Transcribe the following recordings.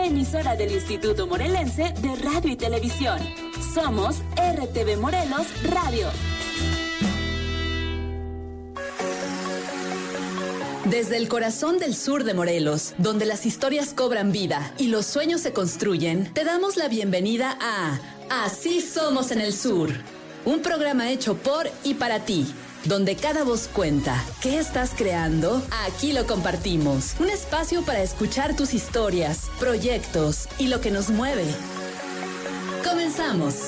una emisora del Instituto Morelense de Radio y Televisión. Somos RTV Morelos Radio. Desde el corazón del sur de Morelos, donde las historias cobran vida y los sueños se construyen, te damos la bienvenida a Así Somos en el Sur, un programa hecho por y para ti, donde cada voz cuenta. ¿Qué estás creando? Aquí lo compartimos. Un espacio para escuchar tus historias, proyectos y lo que nos mueve. Comenzamos.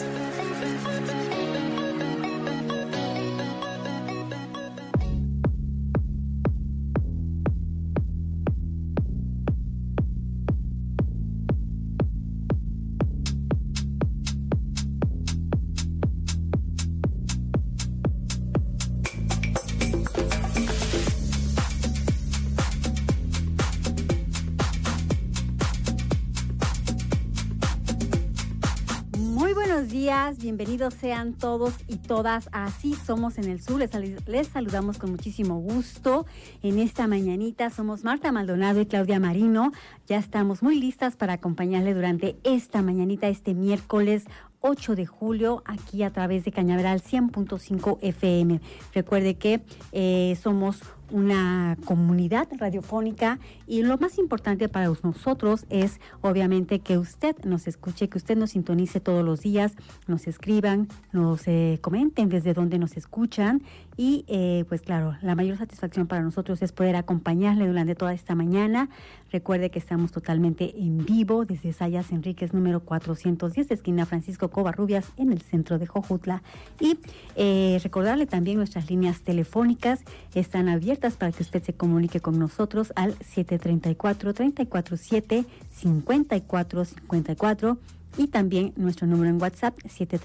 Bienvenidos sean todos y todas a Así Somos en el Sur. Les saludamos con muchísimo gusto en esta mañanita. Somos Marta Maldonado y Claudia Marino. Ya estamos muy listas para acompañarle durante esta mañanita, este miércoles 8 de julio, aquí a través de Cañaveral 100.5 FM. Recuerde que somos una comunidad radiofónica y lo más importante para nosotros es obviamente que usted nos escuche, que usted nos sintonice todos los días, nos escriban, nos comenten desde donde nos escuchan y pues claro, la mayor satisfacción para nosotros es poder acompañarle durante toda esta mañana. Recuerde que estamos totalmente en vivo desde Sayas Enríquez número 410, esquina Francisco Covarrubias, en el centro de Jojutla. Y recordarle también nuestras líneas telefónicas están abiertas para que usted se comunique con nosotros al 734-347-5454 y también nuestro número en WhatsApp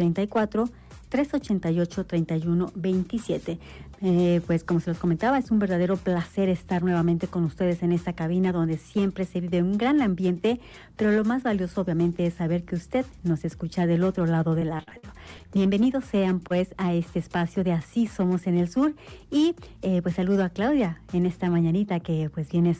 734-388-3127. Pues como se los comentaba, es un verdadero placer estar nuevamente con ustedes en esta cabina donde siempre se vive un gran ambiente, pero lo más valioso obviamente es saber que usted nos escucha del otro lado de la radio. Bienvenidos sean pues a este espacio de Así Somos en el Sur y pues saludo a Claudia en esta mañanita que pues vienes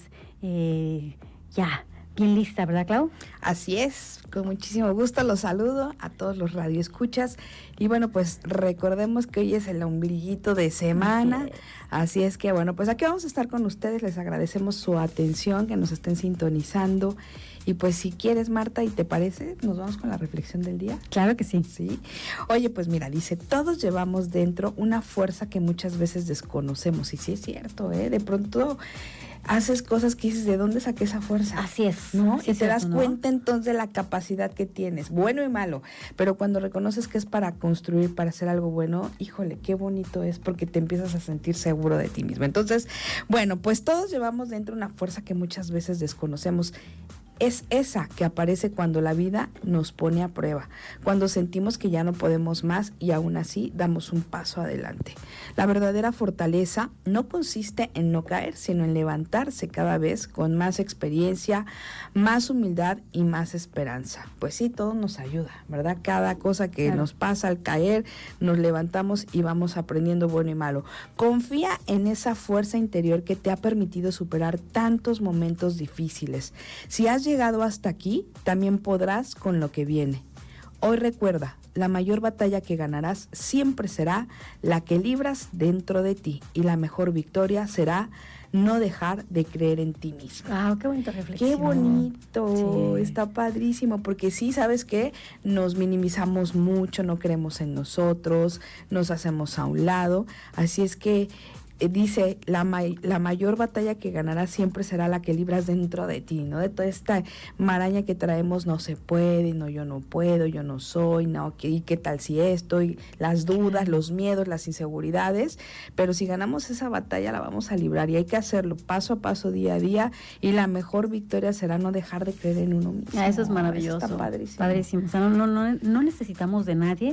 ya bien lista, ¿verdad, Clau? Así es, con muchísimo gusto los saludo a todos los radioescuchas y bueno, pues recordemos que hoy es el ombliguito de semana, así es que bueno, pues aquí vamos a estar con ustedes, les agradecemos su atención, que nos estén sintonizando y pues si quieres, Marta, y te parece, nos vamos con la reflexión del día. Claro que sí. Sí. Oye, pues mira, dice, todos llevamos dentro una fuerza que muchas veces desconocemos y sí es cierto, de pronto haces cosas que dices, ¿de dónde saqué esa fuerza? Así es. ¿No? Sí, y te das ¿no? cuenta entonces de la capacidad que tienes, bueno y malo, pero cuando reconoces que es para construir, para hacer algo bueno, híjole, qué bonito es porque te empiezas a sentir seguro de ti mismo. Entonces, bueno, pues todos llevamos dentro una fuerza que muchas veces desconocemos. Es esa que aparece cuando la vida nos pone a prueba, cuando sentimos que ya no podemos más y aún así damos un paso adelante. La verdadera fortaleza no consiste en no caer, sino en levantarse cada vez con más experiencia, más humildad y más esperanza. Pues sí, todo nos ayuda, ¿verdad? Cada cosa que nos pasa al caer, nos levantamos y vamos aprendiendo bueno y malo. Confía en esa fuerza interior que te ha permitido superar tantos momentos difíciles. Si has llegado hasta aquí, también podrás con lo que viene. Hoy recuerda, la mayor batalla que ganarás siempre será la que libras dentro de ti y la mejor victoria será no dejar de creer en ti mismo. ¡Wow! ¡Qué bonita reflexión! ¡Qué bonito! Sí. Está padrísimo, porque sí, ¿sabes qué? Nos minimizamos mucho, no creemos en nosotros, nos hacemos a un lado, así es que dice, la mayor batalla que ganarás siempre será la que libras dentro de ti, ¿no? De toda esta maraña que traemos, no se puede, no, yo no puedo, yo no soy, no, ¿y qué tal si esto? Y las dudas, los miedos, las inseguridades, pero si ganamos esa batalla la vamos a librar y hay que hacerlo paso a paso, día a día, y la mejor victoria será no dejar de creer en uno mismo. Eso es maravilloso. Eso está padrísimo. Padrísimo. O sea, no necesitamos de nadie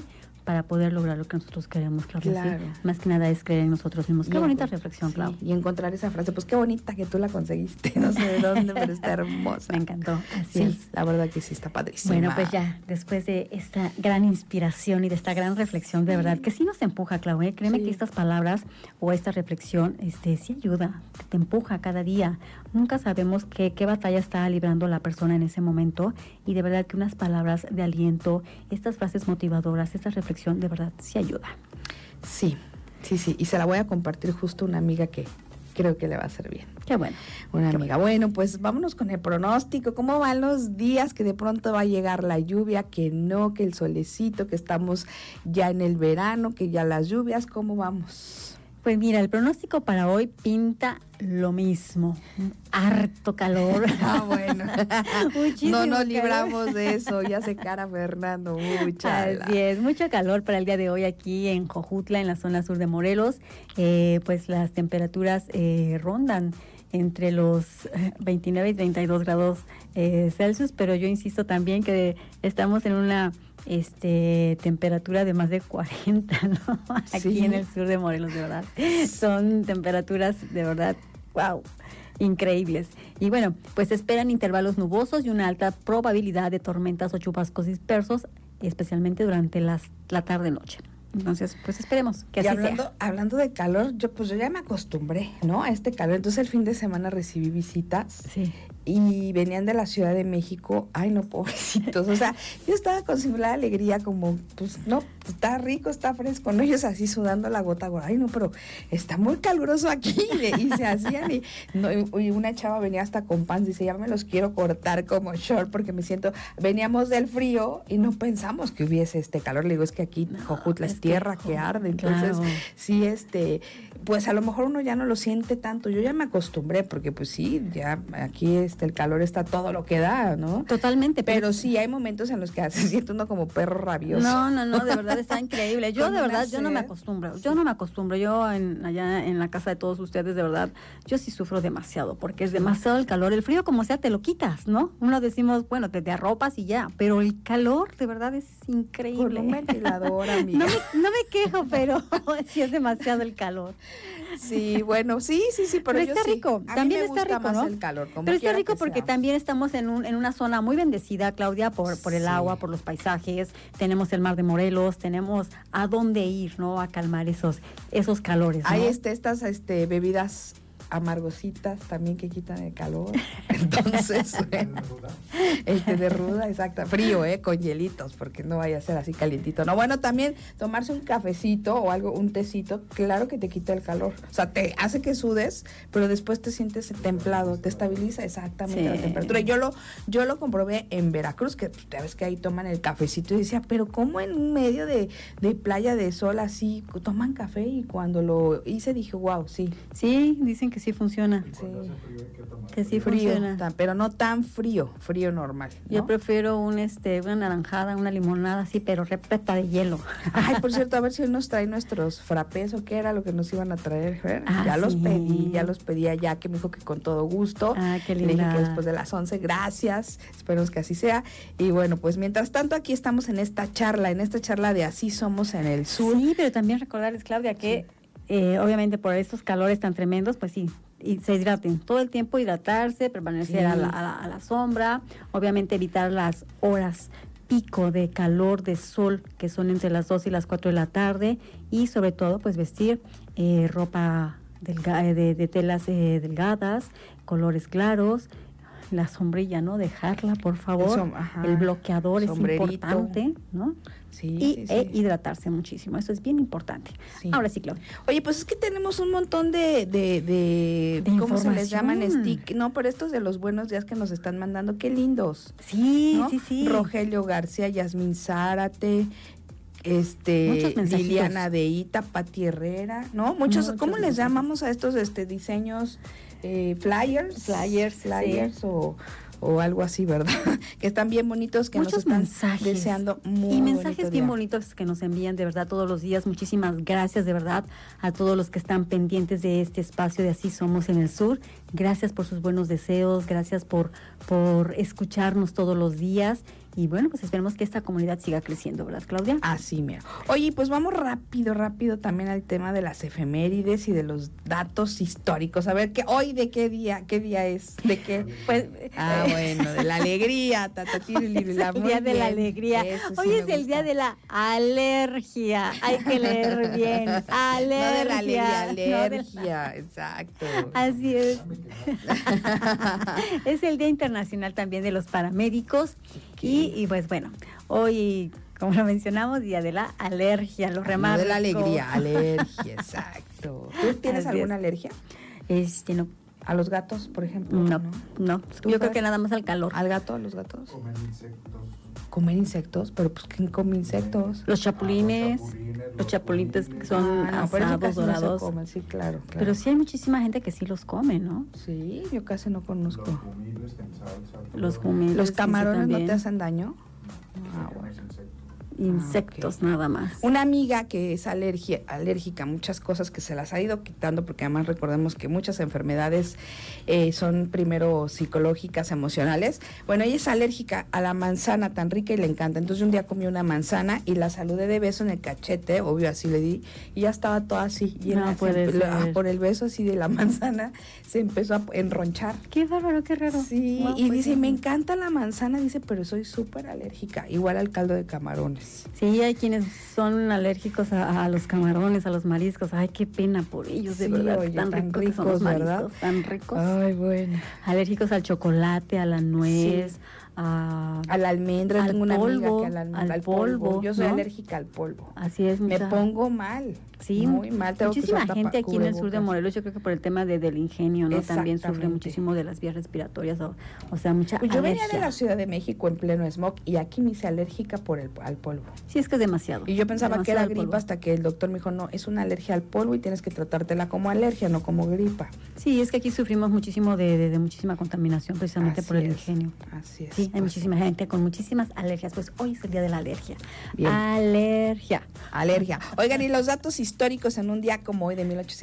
para poder lograr lo que nosotros queremos, Claudia. Claro. ¿Sí? Más que nada es creer en nosotros mismos. Qué bonita reflexión, sí, Clau. y encontrar esa frase, pues qué bonita que tú la conseguiste, no sé de dónde, pero está hermosa. Me encantó, así Sí, es. la verdad que sí está padrísima. Bueno, pues ya, después de esta gran inspiración y de esta gran reflexión, de verdad, que sí nos empuja, Clau, ¿eh? Créeme Sí. que estas palabras o esta reflexión sí ayuda, te empuja cada día. Nunca sabemos qué batalla está librando la persona en ese momento, y de verdad que unas palabras de aliento, estas frases motivadoras, esta reflexión, de verdad sí ayuda. Sí, y se la voy a compartir justo a una amiga que creo que le va a hacer bien. Qué bueno. Una amiga. Bueno, pues vámonos con el pronóstico. ¿Cómo van los días? Que de pronto va a llegar la lluvia, que no, que el solecito, que estamos ya en el verano, que ya las lluvias. ¿Cómo vamos? Pues mira, el pronóstico para hoy pinta lo mismo. Harto calor. Ah, bueno. Muchísimo No nos calor. libramos de eso. Ya se cara Fernando. Mucha. Así es, mucho calor para el día de hoy aquí en Jojutla, en la zona sur de Morelos. Pues las temperaturas rondan entre los 29 y 32 grados Celsius, pero yo insisto también que estamos en una temperatura de más de 40, ¿no? Aquí Sí. en el sur de Morelos, de verdad. Son temperaturas de verdad, wow, increíbles. Y bueno, pues se esperan intervalos nubosos y una alta probabilidad de tormentas o chubascos dispersos, especialmente durante la tarde-noche. Entonces, pues esperemos que así sea. Hablando de calor, yo ya me acostumbré, ¿no? A este calor. Entonces el fin de semana recibí visitas. Sí. Y venían de la Ciudad de México. Ay, no, pobrecitos. O sea, yo estaba con similar alegría, como, pues, no, está rico, está fresco, ¿no? Ellos así sudando la gota. Ay, no, pero está muy caluroso aquí. Y se hacían. Y una chava venía hasta con pants. Dice, ya me los quiero cortar como short porque me siento. Veníamos del frío y no pensamos que hubiese este calor. Le digo, es que aquí Jojutla es tierra que arde. Entonces, claro. Sí, pues a lo mejor uno ya no lo siente tanto. Yo ya me acostumbré porque, pues sí, ya aquí el calor está todo lo que da, ¿no? Totalmente. Pero sí hay momentos en los que se siente uno como perro rabioso. No, de verdad está increíble. Yo Con de verdad, una yo no me sed. acostumbro. Yo allá en la casa de todos ustedes, de verdad, yo sí sufro demasiado, porque es demasiado el calor. El frío, como sea, te lo quitas, ¿no? Uno decimos, bueno, te arropas y ya, pero el calor, de verdad, es increíble. Con un ventilador, amiga. No me quejo, pero sí es demasiado el calor. Sí, bueno, sí, pero yo está sí. rico, A mí también me está gusta rico, más ¿no? el calor, como Pero está quiera rico que porque sea. también estamos en una zona muy bendecida, Claudia, por el Sí. agua, por los paisajes. Tenemos el mar de Morelos, tenemos a dónde ir, ¿no? A calmar esos calores, ¿no? Hay estas bebidas amargositas también que quitan el calor. Entonces, bueno, de ruda, exacto. Frío, con hielitos, porque no vaya a ser así calientito. No, bueno, también tomarse un cafecito o algo, un tecito, claro que te quita el calor. O sea, te hace que sudes, pero después te sientes templado, te estabiliza exactamente Sí. la temperatura. Yo lo comprobé en Veracruz, que pues, ya ves que ahí toman el cafecito, y decía, pero ¿cómo en un medio de playa de sol así toman café? Y cuando lo hice dije, wow, sí. Sí, dicen que sí funciona. Sí. Que sí Frío, funciona. pero no tan frío normal, ¿no? Yo prefiero una naranjada, una limonada así, pero repleta de hielo. Ay, por cierto, a ver si hoy nos trae nuestros frappés o qué era lo que nos iban a traer. Fer. Ah, ya los sí. pedí allá, que me dijo que con todo gusto. Ah, qué Le dije linda. que después de las 11, gracias, esperemos que así sea. Y bueno, pues mientras tanto aquí estamos en esta charla de Así Somos en el Sur. Sí, pero también recordarles, Claudia, que obviamente por estos calores tan tremendos, pues sí, y se hidraten, todo el tiempo hidratarse, permanecer Sí. a la sombra, obviamente evitar las horas pico de calor, de sol, que son entre las 2 y las 4 de la tarde, y sobre todo pues vestir ropa de telas delgadas, colores claros, la sombrilla, ¿no? Dejarla, por favor. El bloqueador sombrerito. es importante, ¿no? Sí, E hidratarse muchísimo, eso es bien importante. Sí. Ahora sí, Claudia. Oye, pues es que tenemos un montón de ¿cómo se les llaman? información. No, pero estos de los buenos días que nos están mandando, qué lindos. Sí, ¿no? sí. Rogelio García, Yasmín Zárate, Muchos mensajitos. Liliana de Ita, Pati Herrera, ¿no? Muchos, ¿cómo les mensajes. llamamos a estos diseños? Flyers o algo así, ¿verdad? Que están bien bonitos, que Muchos nos están mensajes. deseando muy Y mensajes bonito bien día. bonitos que nos envían de verdad todos los días. Muchísimas gracias de verdad a todos los que están pendientes de este espacio de Así Somos en el Sur. Gracias por sus buenos deseos, gracias por escucharnos todos los días. Y bueno, pues esperemos que esta comunidad siga creciendo, ¿verdad, Claudia? Así, mira. Oye, pues vamos rápido también al tema de las efemérides y de los datos históricos. A ver, hoy de qué día es, de qué. Pues, bueno, de la alegría, el día de la alegría. Hoy es el día de la alergia. Hay que leer bien. Alergia. No de la alegría, alergia, exacto. Así es. Es el Día Internacional también de los Paramédicos. Y pues bueno, hoy, como lo mencionamos, día de la alergia, lo remarco. No de la alegría, alergia, exacto. ¿Tú tienes alguna alergia? No. ¿A los gatos, por ejemplo? No. Yo creo que nada más al calor. ¿Al gato, a los gatos? Comer insectos, pero pues ¿quién come insectos? Los chapulines, los chapulines que son asados, dorados. No se comen, sí, claro. Pero sí hay muchísima gente que sí los come, ¿no? Sí, yo casi no conozco. Los humiles. ¿Los camarones sí, no te hacen daño? Bueno. Insectos nada más. Una amiga que es alérgica a muchas cosas, que se las ha ido quitando, porque además recordemos que muchas enfermedades son primero psicológicas, emocionales. Bueno, ella es alérgica a la manzana tan rica y le encanta. Entonces un día comió una manzana y la saludé de beso en el cachete, obvio así le di, y ya estaba toda así llena, por el beso así de la manzana se empezó a enronchar. Qué bárbaro, qué raro. Sí, wow, y dice, me encanta la manzana, dice, pero soy súper alérgica, igual al caldo de camarones. Sí, hay quienes son alérgicos a los camarones, a los mariscos. Ay, qué pena por ellos, de verdad. Oye, tan ricos, son los mariscos, ¿verdad? Tan ricos. Ay, bueno. Alérgicos al chocolate, a la nuez, sí. A la almendra. Tengo una amiga que al polvo. Yo soy alérgica al polvo. Así es. Me pongo mal. Sí, muy mal. Tengo muchísima gente aquí en el sur de Morelos, yo creo que por el tema del ingenio, ¿no? También sufre muchísimo de las vías respiratorias, o sea, mucha pues yo alergia. venía de la Ciudad de México en pleno smog y aquí me hice alérgica al polvo. Sí, es que es demasiado. Y yo pensaba que era gripa hasta que el doctor me dijo, no, es una alergia al polvo y tienes que tratártela como alergia, no como gripa. Sí, es que aquí sufrimos muchísimo de muchísima contaminación precisamente por el ingenio. Así es. Sí, hay muchísima gente con muchísimas alergias, pues hoy es el día de la alergia. Bien. Alergia. Oigan, y los datos históricos, en un día como hoy de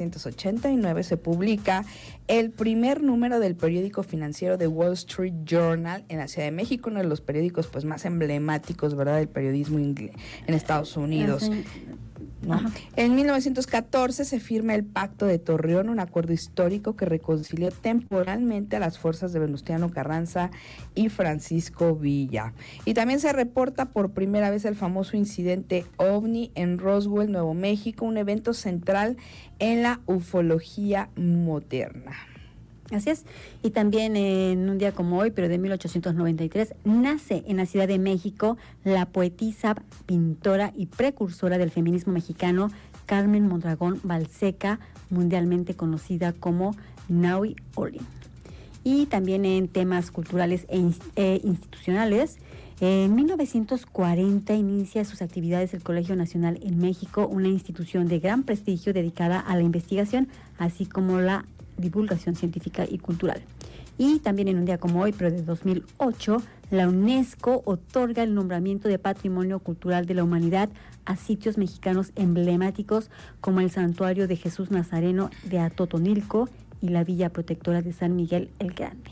1889 se publica el primer número del periódico financiero de Wall Street Journal en la Ciudad de México, uno de los periódicos pues más emblemáticos, ¿verdad?, del periodismo en Estados Unidos. ¿no? En 1914 se firma el Pacto de Torreón, un acuerdo histórico que reconcilió temporalmente a las fuerzas de Venustiano Carranza y Francisco Villa. Y también se reporta por primera vez el famoso incidente OVNI en Roswell, Nuevo México, un evento central en la ufología moderna. Así es, y también en un día como hoy, pero de 1893, nace en la Ciudad de México la poetisa, pintora y precursora del feminismo mexicano, Carmen Mondragón Balseca, mundialmente conocida como Naui Olin. Y también en temas culturales e institucionales, en 1940 inicia sus actividades el Colegio Nacional en México, una institución de gran prestigio dedicada a la investigación, así como la divulgación científica y cultural. Y también en un día como hoy, pero de 2008, la UNESCO otorga el nombramiento de Patrimonio Cultural de la Humanidad a sitios mexicanos emblemáticos como el Santuario de Jesús Nazareno de Atotonilco y la Villa Protectora de San Miguel el Grande.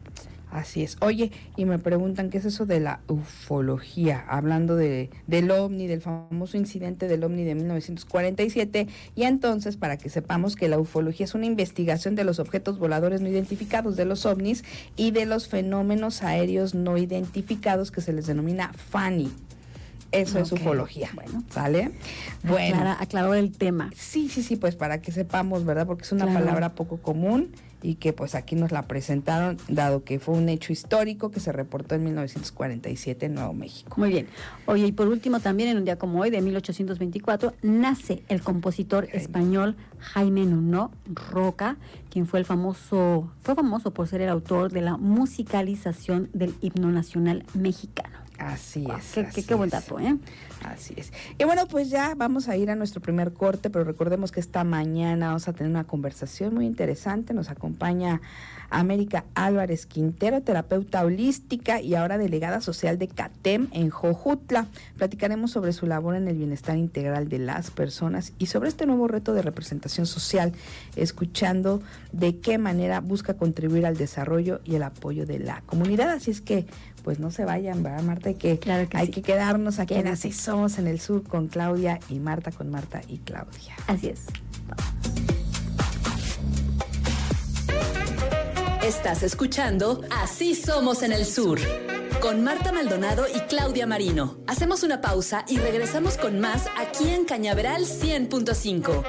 Así es. Oye, y me preguntan qué es eso de la ufología, hablando del OVNI, del famoso incidente del OVNI de 1947, y entonces para que sepamos que la ufología es una investigación de los objetos voladores no identificados, de los OVNIs y de los fenómenos aéreos no identificados, que se les denomina FANI. Eso es ufología. Bueno, ¿sale? Bueno. Aclaró el tema. Sí, pues para que sepamos, ¿verdad? Porque es una palabra poco común y que pues aquí nos la presentaron, dado que fue un hecho histórico que se reportó en 1947 en Nuevo México. Muy bien. Oye, y por último también en un día como hoy, de 1824, nace el compositor español Jaime Nuno Roca, quien fue famoso por ser el autor de la musicalización del himno nacional mexicano. Así es. Qué buen dato, ¿eh? Así es. Y bueno, pues ya vamos a ir a nuestro primer corte, pero recordemos que esta mañana vamos a tener una conversación muy interesante. Nos acompaña América Álvarez Quintero, terapeuta holística y ahora delegada social de CATEM en Jojutla. Platicaremos sobre su labor en el bienestar integral de las personas y sobre este nuevo reto de representación social, escuchando de qué manera busca contribuir al desarrollo y el apoyo de la comunidad. Así es que, pues no se vayan, ¿verdad, Marta? Claro que hay sí. que quedarnos aquí en Quédate. Así Somos en el Sur con Claudia y Marta, con Marta y Claudia. Así es. Estás escuchando Así Somos en el Sur, con Marta Maldonado y Claudia Marino. Hacemos una pausa y regresamos con más aquí en Cañaveral 100.5.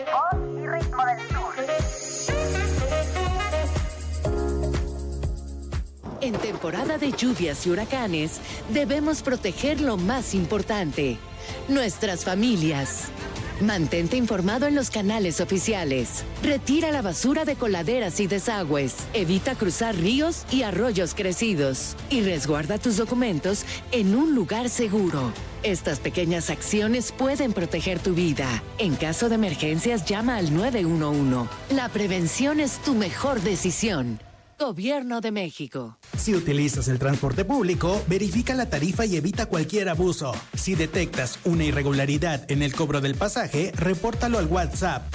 En temporada de lluvias y huracanes, debemos proteger lo más importante, nuestras familias. Mantente informado en los canales oficiales. Retira la basura de coladeras y desagües. Evita cruzar ríos y arroyos crecidos. Y resguarda tus documentos en un lugar seguro. Estas pequeñas acciones pueden proteger tu vida. En caso de emergencias, llama al 911. La prevención es tu mejor decisión. Gobierno de México. Si utilizas el transporte público, verifica la tarifa y evita cualquier abuso. Si detectas una irregularidad en el cobro del pasaje, repórtalo al WhatsApp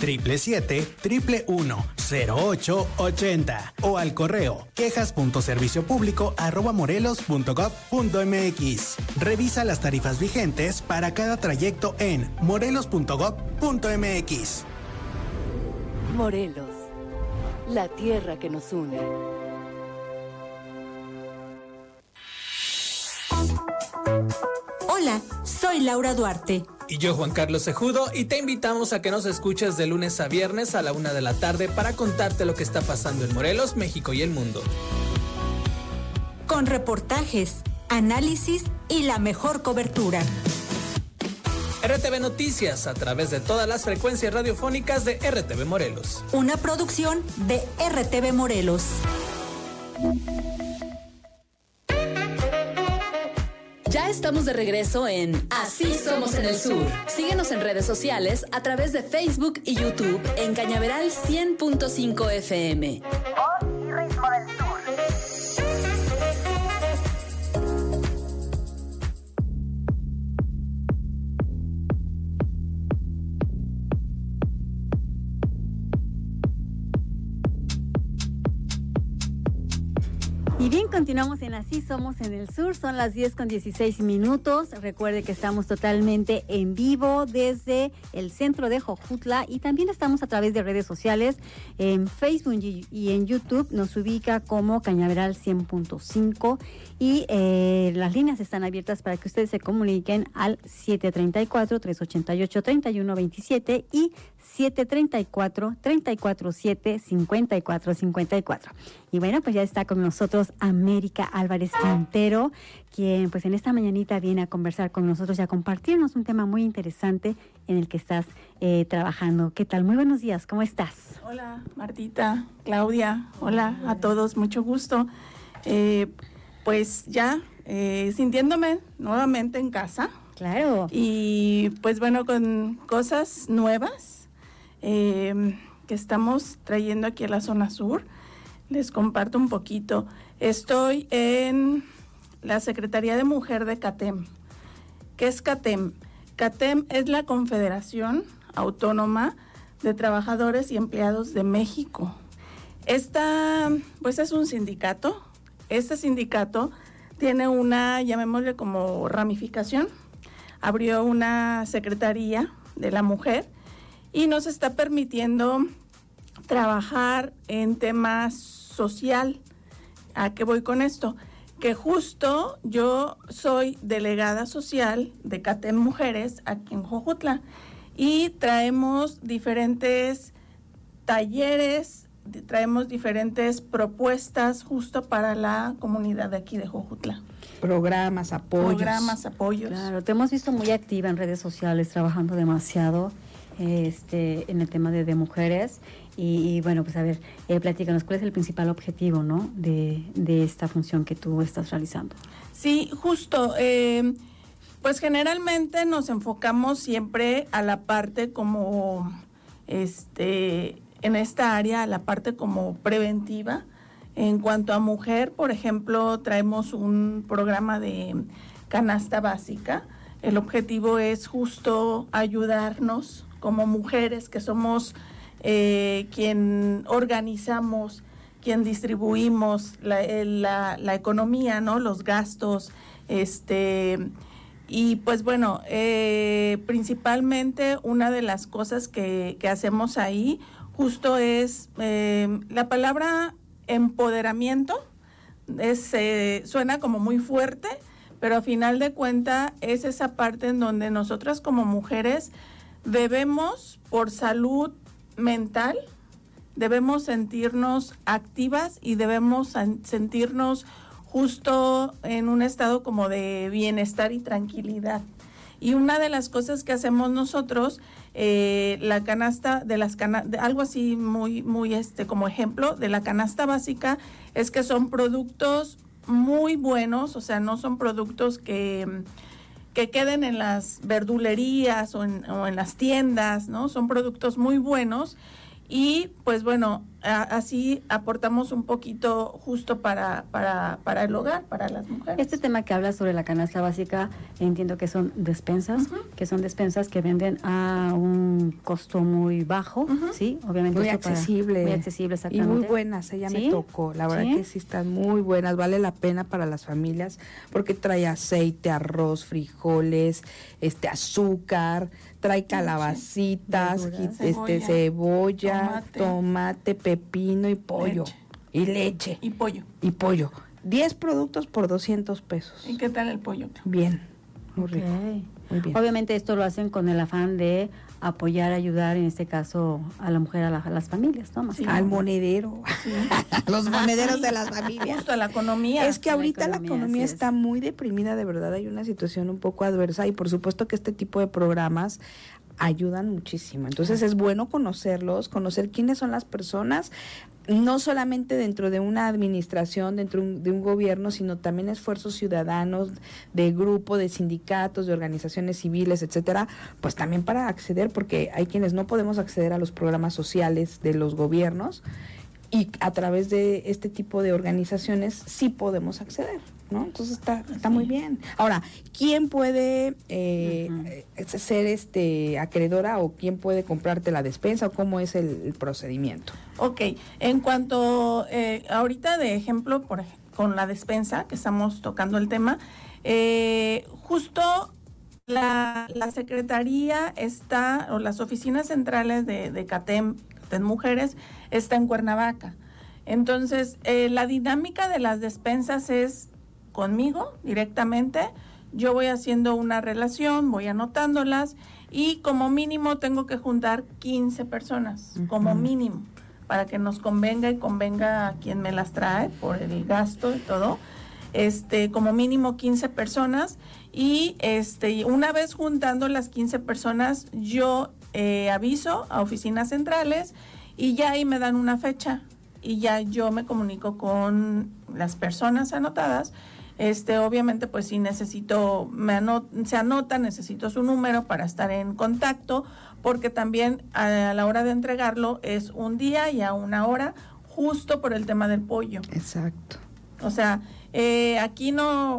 777-111-0880 o al correo quejas.serviciopublico@morelos.gov.mx. Revisa las tarifas vigentes para cada trayecto en morelos.gov.mx. Morelos, la tierra que nos une. Hola, soy Laura Duarte. Y yo, Juan Carlos Cejudo, y te invitamos a que nos escuches de lunes a viernes a la 1 de la tarde para contarte lo que está pasando en Morelos, México y el mundo. Con reportajes, análisis y la mejor cobertura. RTV Noticias, a través de todas las frecuencias radiofónicas de RTV Morelos. Una producción de RTV Morelos. Ya estamos de regreso en Así Somos en el Sur. Síguenos en redes sociales a través de Facebook y YouTube en Cañaveral 100.5 FM. Y bien, continuamos en Así Somos en el Sur, son las 10:16. Recuerde que estamos totalmente en vivo desde el centro de Jojutla y también estamos a través de redes sociales, en Facebook y en YouTube nos ubica como Cañaveral 100.5 y las líneas están abiertas para que ustedes se comuniquen al 734-388-3127 y 734-347-5454. Y bueno, pues ya está con nosotros América Álvarez Quintero, quien pues en esta mañanita viene a conversar con nosotros y a compartirnos un tema muy interesante en el que estás trabajando. ¿Qué tal? Muy buenos días, ¿cómo estás? Hola, Martita, Claudia, hola a todos, mucho gusto. Pues ya sintiéndome nuevamente en casa. Claro. Y pues bueno, con cosas nuevas que estamos trayendo aquí a la zona sur. Les comparto un poquito. Estoy en la Secretaría de Mujer de CATEM. ¿Qué es CATEM? CATEM es la Confederación Autónoma de Trabajadores y Empleados de México. Esta, pues es un sindicato. Este sindicato tiene una, llamémosle como ramificación. Abrió una Secretaría de la Mujer y nos está permitiendo trabajar en temas social. ¿A qué voy con esto? Que justo yo soy delegada social de CATEM Mujeres aquí en Jojutla y traemos diferentes talleres, traemos diferentes propuestas justo para la comunidad de aquí de Jojutla. Programas, apoyos. Claro, te hemos visto muy activa en redes sociales, trabajando demasiado en el tema de mujeres. Y bueno, pues a ver, platícanos, ¿cuál es el principal objetivo, ¿no? de esta función que tú estás realizando? Sí, justo. Pues generalmente nos enfocamos siempre a la parte como, en esta área, a la parte como preventiva. En cuanto a mujer, por ejemplo, traemos un programa de canasta básica. El objetivo es justo ayudarnos como mujeres que somos quien organizamos, quien distribuimos la economía, ¿no? Los gastos, y pues bueno, principalmente una de las cosas que hacemos ahí justo es la palabra empoderamiento. Suena como muy fuerte, pero a final de cuentas es esa parte en donde nosotras como mujeres debemos, por salud mental, debemos sentirnos activas y debemos sentirnos justo en un estado como de bienestar y tranquilidad. Y una de las cosas que hacemos nosotros, la canasta algo así muy como ejemplo de la canasta básica, es que son productos muy buenos, o sea, no son productos que queden en las verdulerías o en las tiendas, ¿no? Son productos muy buenos y pues bueno, así aportamos un poquito justo para el hogar, para las mujeres. Este tema que habla sobre la canasta básica, entiendo que son despensas, que venden a un costo muy bajo, ¿sí? Obviamente muy accesible. Muy accesible, exactamente. Y muy buenas, ella me tocó, la verdad que sí están muy buenas, vale la pena para las familias, porque trae aceite, arroz, frijoles, azúcar, trae calabacitas, cebolla, tomate, pepino y pollo. Leche. Y pollo. 10 productos por 200 pesos. ¿Y qué tal el pollo? Bien, muy rico. Muy bien. Obviamente esto lo hacen con el afán de apoyar, ayudar, en este caso, a la mujer, a las familias, ¿no? Más al monedero, los monederos de las familias. Justo a la economía. Es que ahorita la economía está muy deprimida, de verdad, hay una situación un poco adversa y por supuesto que este tipo de programas ayudan muchísimo. Entonces es bueno conocerlos, conocer quiénes son las personas, no solamente dentro de una administración, dentro de un gobierno, sino también esfuerzos ciudadanos, de grupo, de sindicatos, de organizaciones civiles, etcétera, pues también para acceder, porque hay quienes no podemos acceder a los programas sociales de los gobiernos y a través de este tipo de organizaciones sí podemos acceder, ¿no? Entonces está muy bien. Ahora, ¿quién puede ser acreedora o quién puede comprarte la despensa o cómo es el procedimiento? Ok, en cuanto ahorita de ejemplo con la despensa, que estamos tocando el tema, justo la Secretaría está, o las oficinas centrales de CATEM Mujeres, está en Cuernavaca. Entonces, la dinámica de las despensas es conmigo directamente. Yo voy haciendo una relación, voy anotándolas y como mínimo tengo que juntar 15 personas, como mínimo, para que nos convenga y convenga a quien me las trae por el gasto y todo. Como mínimo 15 personas y una vez juntando las 15 personas, yo aviso a oficinas centrales y ya ahí me dan una fecha y ya yo me comunico con las personas anotadas. Obviamente pues si necesito, se anota, necesito su número para estar en contacto, porque también a la hora de entregarlo es un día y a una hora, justo por el tema del pollo. Exacto. O sea, aquí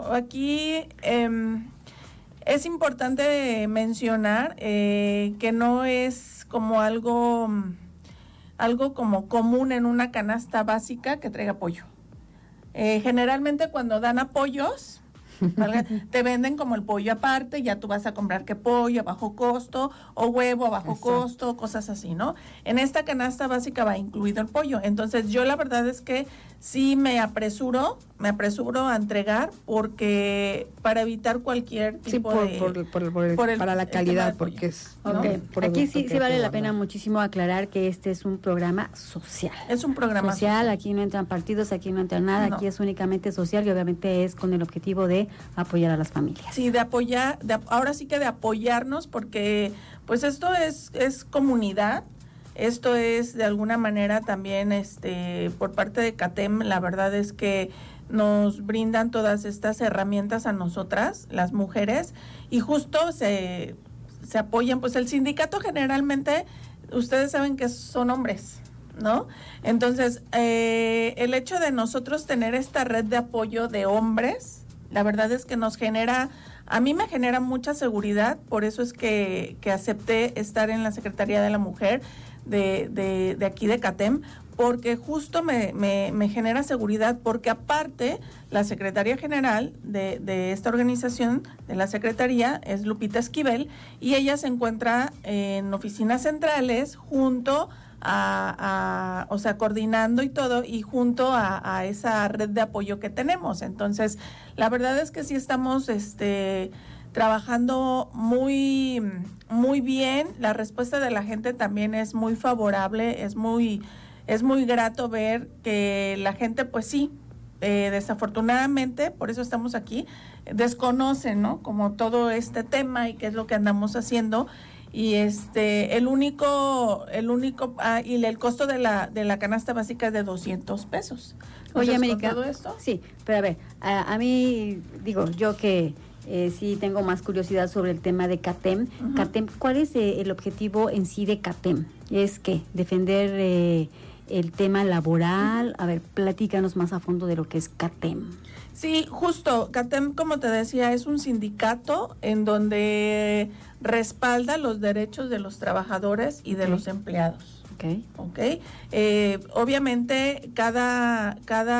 es importante mencionar que no es como algo como común en una canasta básica que traiga pollo. Generalmente cuando dan apoyos, te venden como el pollo aparte, ya tú vas a comprar que pollo a bajo costo o huevo a bajo costo, cosas así, ¿no? En esta canasta básica va incluido el pollo. Entonces yo la verdad es que sí me apresuro a entregar porque para evitar cualquier tipo para la calidad, porque es aquí sí vale la pena muchísimo aclarar que este es un programa social. Es un programa social. Aquí no entran partidos, aquí no entra nada, aquí es únicamente social y obviamente es con el objetivo de apoyar a las familias. Sí, de apoyar, ahora sí que de apoyarnos, porque pues esto es comunidad. Esto es de alguna manera también por parte de CATEM, la verdad es que nos brindan todas estas herramientas a nosotras, las mujeres, y justo se apoyan, pues el sindicato generalmente, ustedes saben que son hombres, ¿no? Entonces, el hecho de nosotros tener esta red de apoyo de hombres, la verdad es que a mí me genera mucha seguridad, por eso es que acepté estar en la Secretaría de la Mujer de aquí de CATEM, porque justo me genera seguridad, porque aparte la Secretaría General de esta organización, de la Secretaría, es Lupita Esquivel, y ella se encuentra en oficinas centrales junto o sea, coordinando y todo, y junto a esa red de apoyo que tenemos. Entonces, la verdad es que sí estamos trabajando muy, muy bien. La respuesta de la gente también es muy favorable, es muy grato ver que la gente, pues sí, desafortunadamente, por eso estamos aquí, desconoce, ¿no? Como todo este tema y qué es lo que andamos haciendo. Y el único y el costo de la canasta básica es de 200 pesos. Entonces, Oye, América, ¿todo esto? Sí, pero a ver, a mí, digo, yo que sí tengo más curiosidad sobre el tema de CATEM. Uh-huh. CATEM, ¿cuál es el objetivo en sí de CATEM? ¿Es qué? ¿Defender el tema laboral? A ver, platícanos más a fondo de lo que es CATEM. Sí, justo, CATEM, como te decía, es un sindicato en donde respalda los derechos de los trabajadores y de los empleados. Okay. Obviamente, cada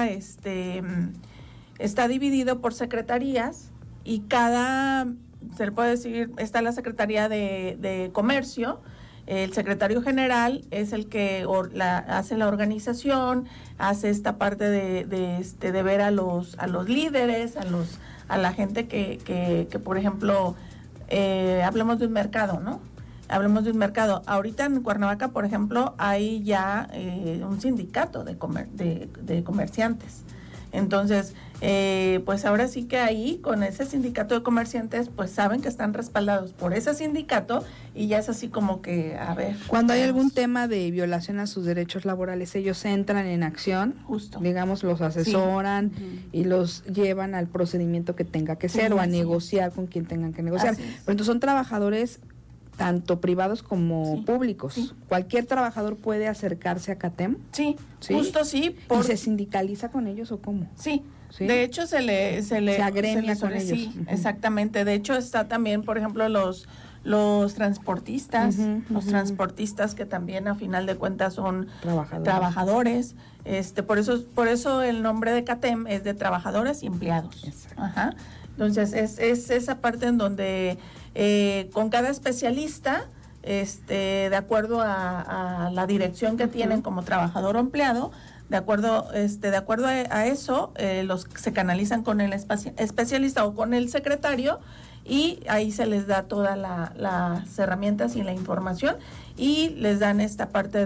está dividido por secretarías, y se le puede decir, está la Secretaría de Comercio. El secretario general es el que hace la organización, hace esta parte de ver a los líderes, a la gente que por ejemplo, hablemos de un mercado, ¿no? Hablemos de un mercado. Ahorita en Cuernavaca, por ejemplo, hay ya un sindicato de comerciantes. Entonces, pues ahora sí que ahí, con ese sindicato de comerciantes, pues saben que están respaldados por ese sindicato, y ya es así como que, a ver. Cuando hay algún tema de violación a sus derechos laborales, ellos entran en acción, justo, digamos, los asesoran, sí, y los llevan al procedimiento que tenga que ser, o a negociar con quien tengan que negociar. Pero entonces son trabajadores tanto privados como públicos. Sí. ¿Cualquier trabajador puede acercarse a CATEM? Sí, justo sí. ¿Y se sindicaliza con ellos o cómo? Sí. De hecho, se agremia con ellos. Sí, exactamente. De hecho, está también, por ejemplo, los transportistas, los transportistas que también a final de cuentas son trabajadores. Por eso el nombre de CATEM es de trabajadores y empleados. Ajá. Entonces, es esa parte en donde con cada especialista, de acuerdo a la dirección que tienen como trabajador o empleado, de acuerdo a eso, se canalizan con el especialista o con el secretario, y ahí se les da todas las herramientas y la información, y les dan esta parte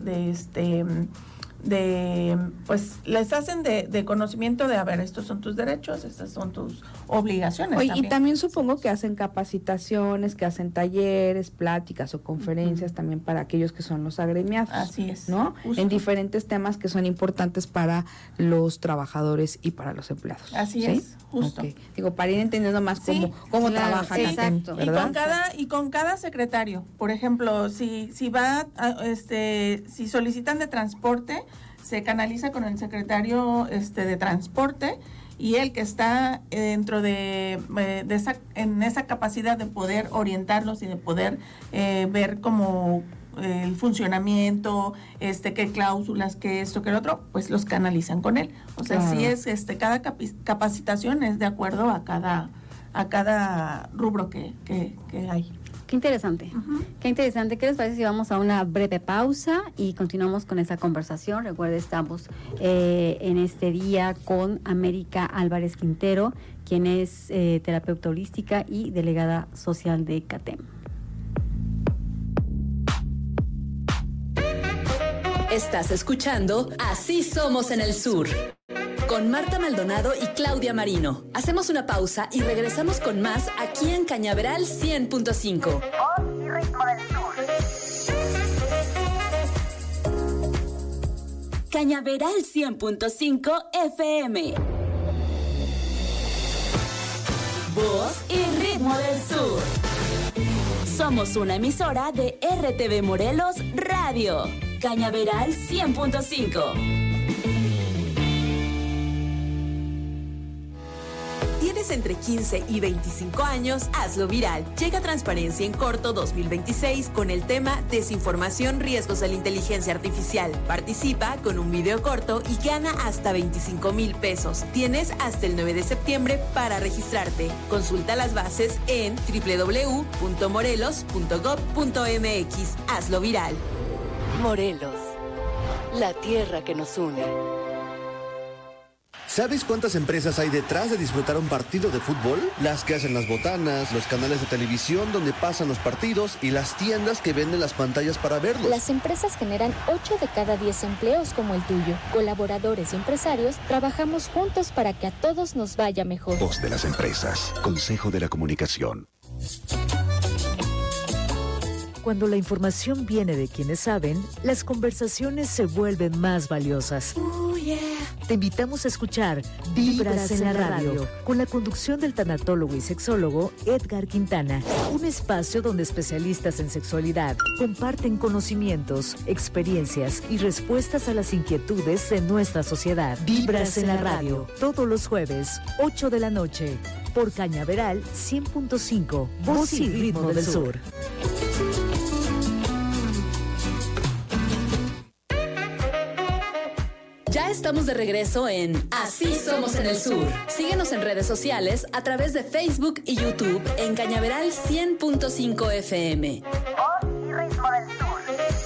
pues les hacen de conocimiento de, a ver, estos son tus derechos, estas son tus obligaciones. Oye, y también supongo que hacen capacitaciones, que hacen talleres, pláticas o conferencias también para aquellos que son los agremiados. Así es. ¿No? Justo. En diferentes temas que son importantes para los trabajadores y para los empleados. Así ¿sí? es, justo. Okay. Digo, para ir entendiendo más cómo trabaja CATEM, ¿verdad? Y con cada secretario, por ejemplo, si solicitan de transporte, se canaliza con el secretario de transporte, y el que está dentro en esa capacidad de poder orientarlos y de poder ver como el funcionamiento, qué cláusulas, qué esto, qué lo otro, pues los canalizan con él. O sea, sí es cada capacitación es de acuerdo a cada rubro que hay. Qué interesante, qué interesante. ¿Qué les parece si vamos a una breve pausa y continuamos con esa conversación? Recuerden, estamos en este día con América Álvarez Quintero, quien es terapeuta holística y delegada social de CATEM. Estás escuchando Así Somos en el Sur, con Marta Maldonado y Claudia Marino. Hacemos una pausa y regresamos con más aquí en Cañaveral 100.5. Voz y ritmo del sur. Cañaveral 100.5 FM. Voz y ritmo del sur. Somos una emisora de RTV Morelos Radio. Cañaveral 100.5. Tienes entre 15 y 25 años, hazlo viral. Llega Transparencia en Corto 2026 con el tema Desinformación, riesgos de la inteligencia artificial. Participa con un video corto y gana hasta 25,000 pesos. Tienes hasta el 9 de septiembre para registrarte. Consulta las bases en www.morelos.gov.mx. Hazlo viral. Morelos, la tierra que nos une. ¿Sabes cuántas empresas hay detrás de disfrutar un partido de fútbol? Las que hacen las botanas, los canales de televisión donde pasan los partidos y las tiendas que venden las pantallas para verlos. Las empresas generan 8 de cada 10 empleos como el tuyo. Colaboradores y empresarios trabajamos juntos para que a todos nos vaya mejor. Voz de las empresas. Consejo de la Comunicación. Cuando la información viene de quienes saben, las conversaciones se vuelven más valiosas. Te invitamos a escuchar Vibras en la Radio, con la conducción del tanatólogo y sexólogo Edgar Quintana. Un espacio donde especialistas en sexualidad comparten conocimientos, experiencias y respuestas a las inquietudes de nuestra sociedad. Vibras en la Radio, todos los jueves, 8 de la noche, por Cañaveral 100.5, Voz y Ritmo del Sur. Ya estamos de regreso en Así Somos en el Sur. Síguenos en redes sociales a través de Facebook y YouTube en Cañaveral 100.5 FM. Voz y Ritmo del Sur.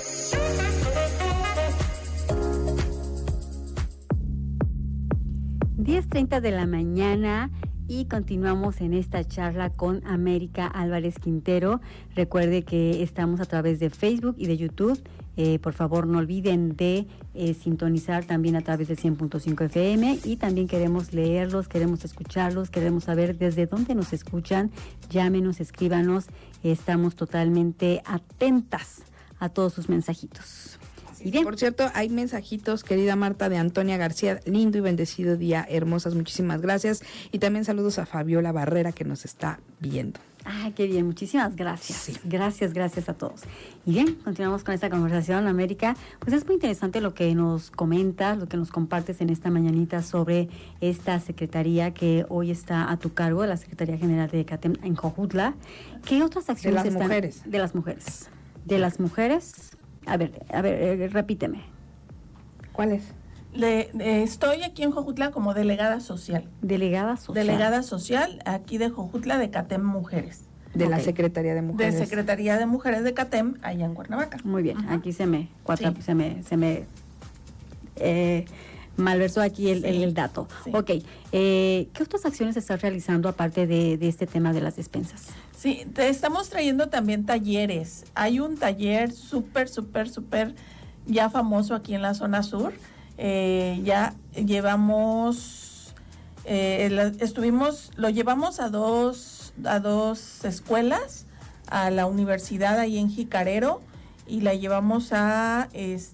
10:30 de la mañana y continuamos en esta charla con América Álvarez Quintero. Recuerde que estamos a través de Facebook y de YouTube. Por favor, no olviden de sintonizar también a través de 100.5 FM y también queremos leerlos, queremos escucharlos, queremos saber desde dónde nos escuchan. Llámenos, escríbanos, estamos totalmente atentas a todos sus mensajitos. Sí, por cierto, hay mensajitos, querida Marta, de Antonia García. Lindo y bendecido día, hermosas, muchísimas gracias. Y también saludos a Fabiola Barrera, que nos está viendo. Ah, qué bien, muchísimas gracias. Sí. Gracias a todos. Y bien, continuamos con esta conversación, América. Pues es muy interesante lo que nos comentas, lo que nos compartes en esta mañanita sobre esta secretaría que hoy está a tu cargo, la Secretaría General de CATEM en Jojutla. ¿Qué otras acciones de las están? Mujeres. De las mujeres. De las mujeres. A ver, repíteme. ¿Cuál es? Estoy aquí en Jojutla como delegada social. Delegada social. Delegada social aquí de Jojutla de CATEM Mujeres. De la Secretaría de Mujeres. De Secretaría de Mujeres de CATEM allá en Cuernavaca. Muy bien, aquí se me malversó aquí el dato. Sí. Ok, ¿qué otras acciones estás realizando aparte de este tema de las despensas? Sí, te estamos trayendo también talleres. Hay un taller súper ya famoso aquí en la zona sur. Ya llevamos, lo llevamos a dos escuelas, a la universidad ahí en Jicarero, y la llevamos al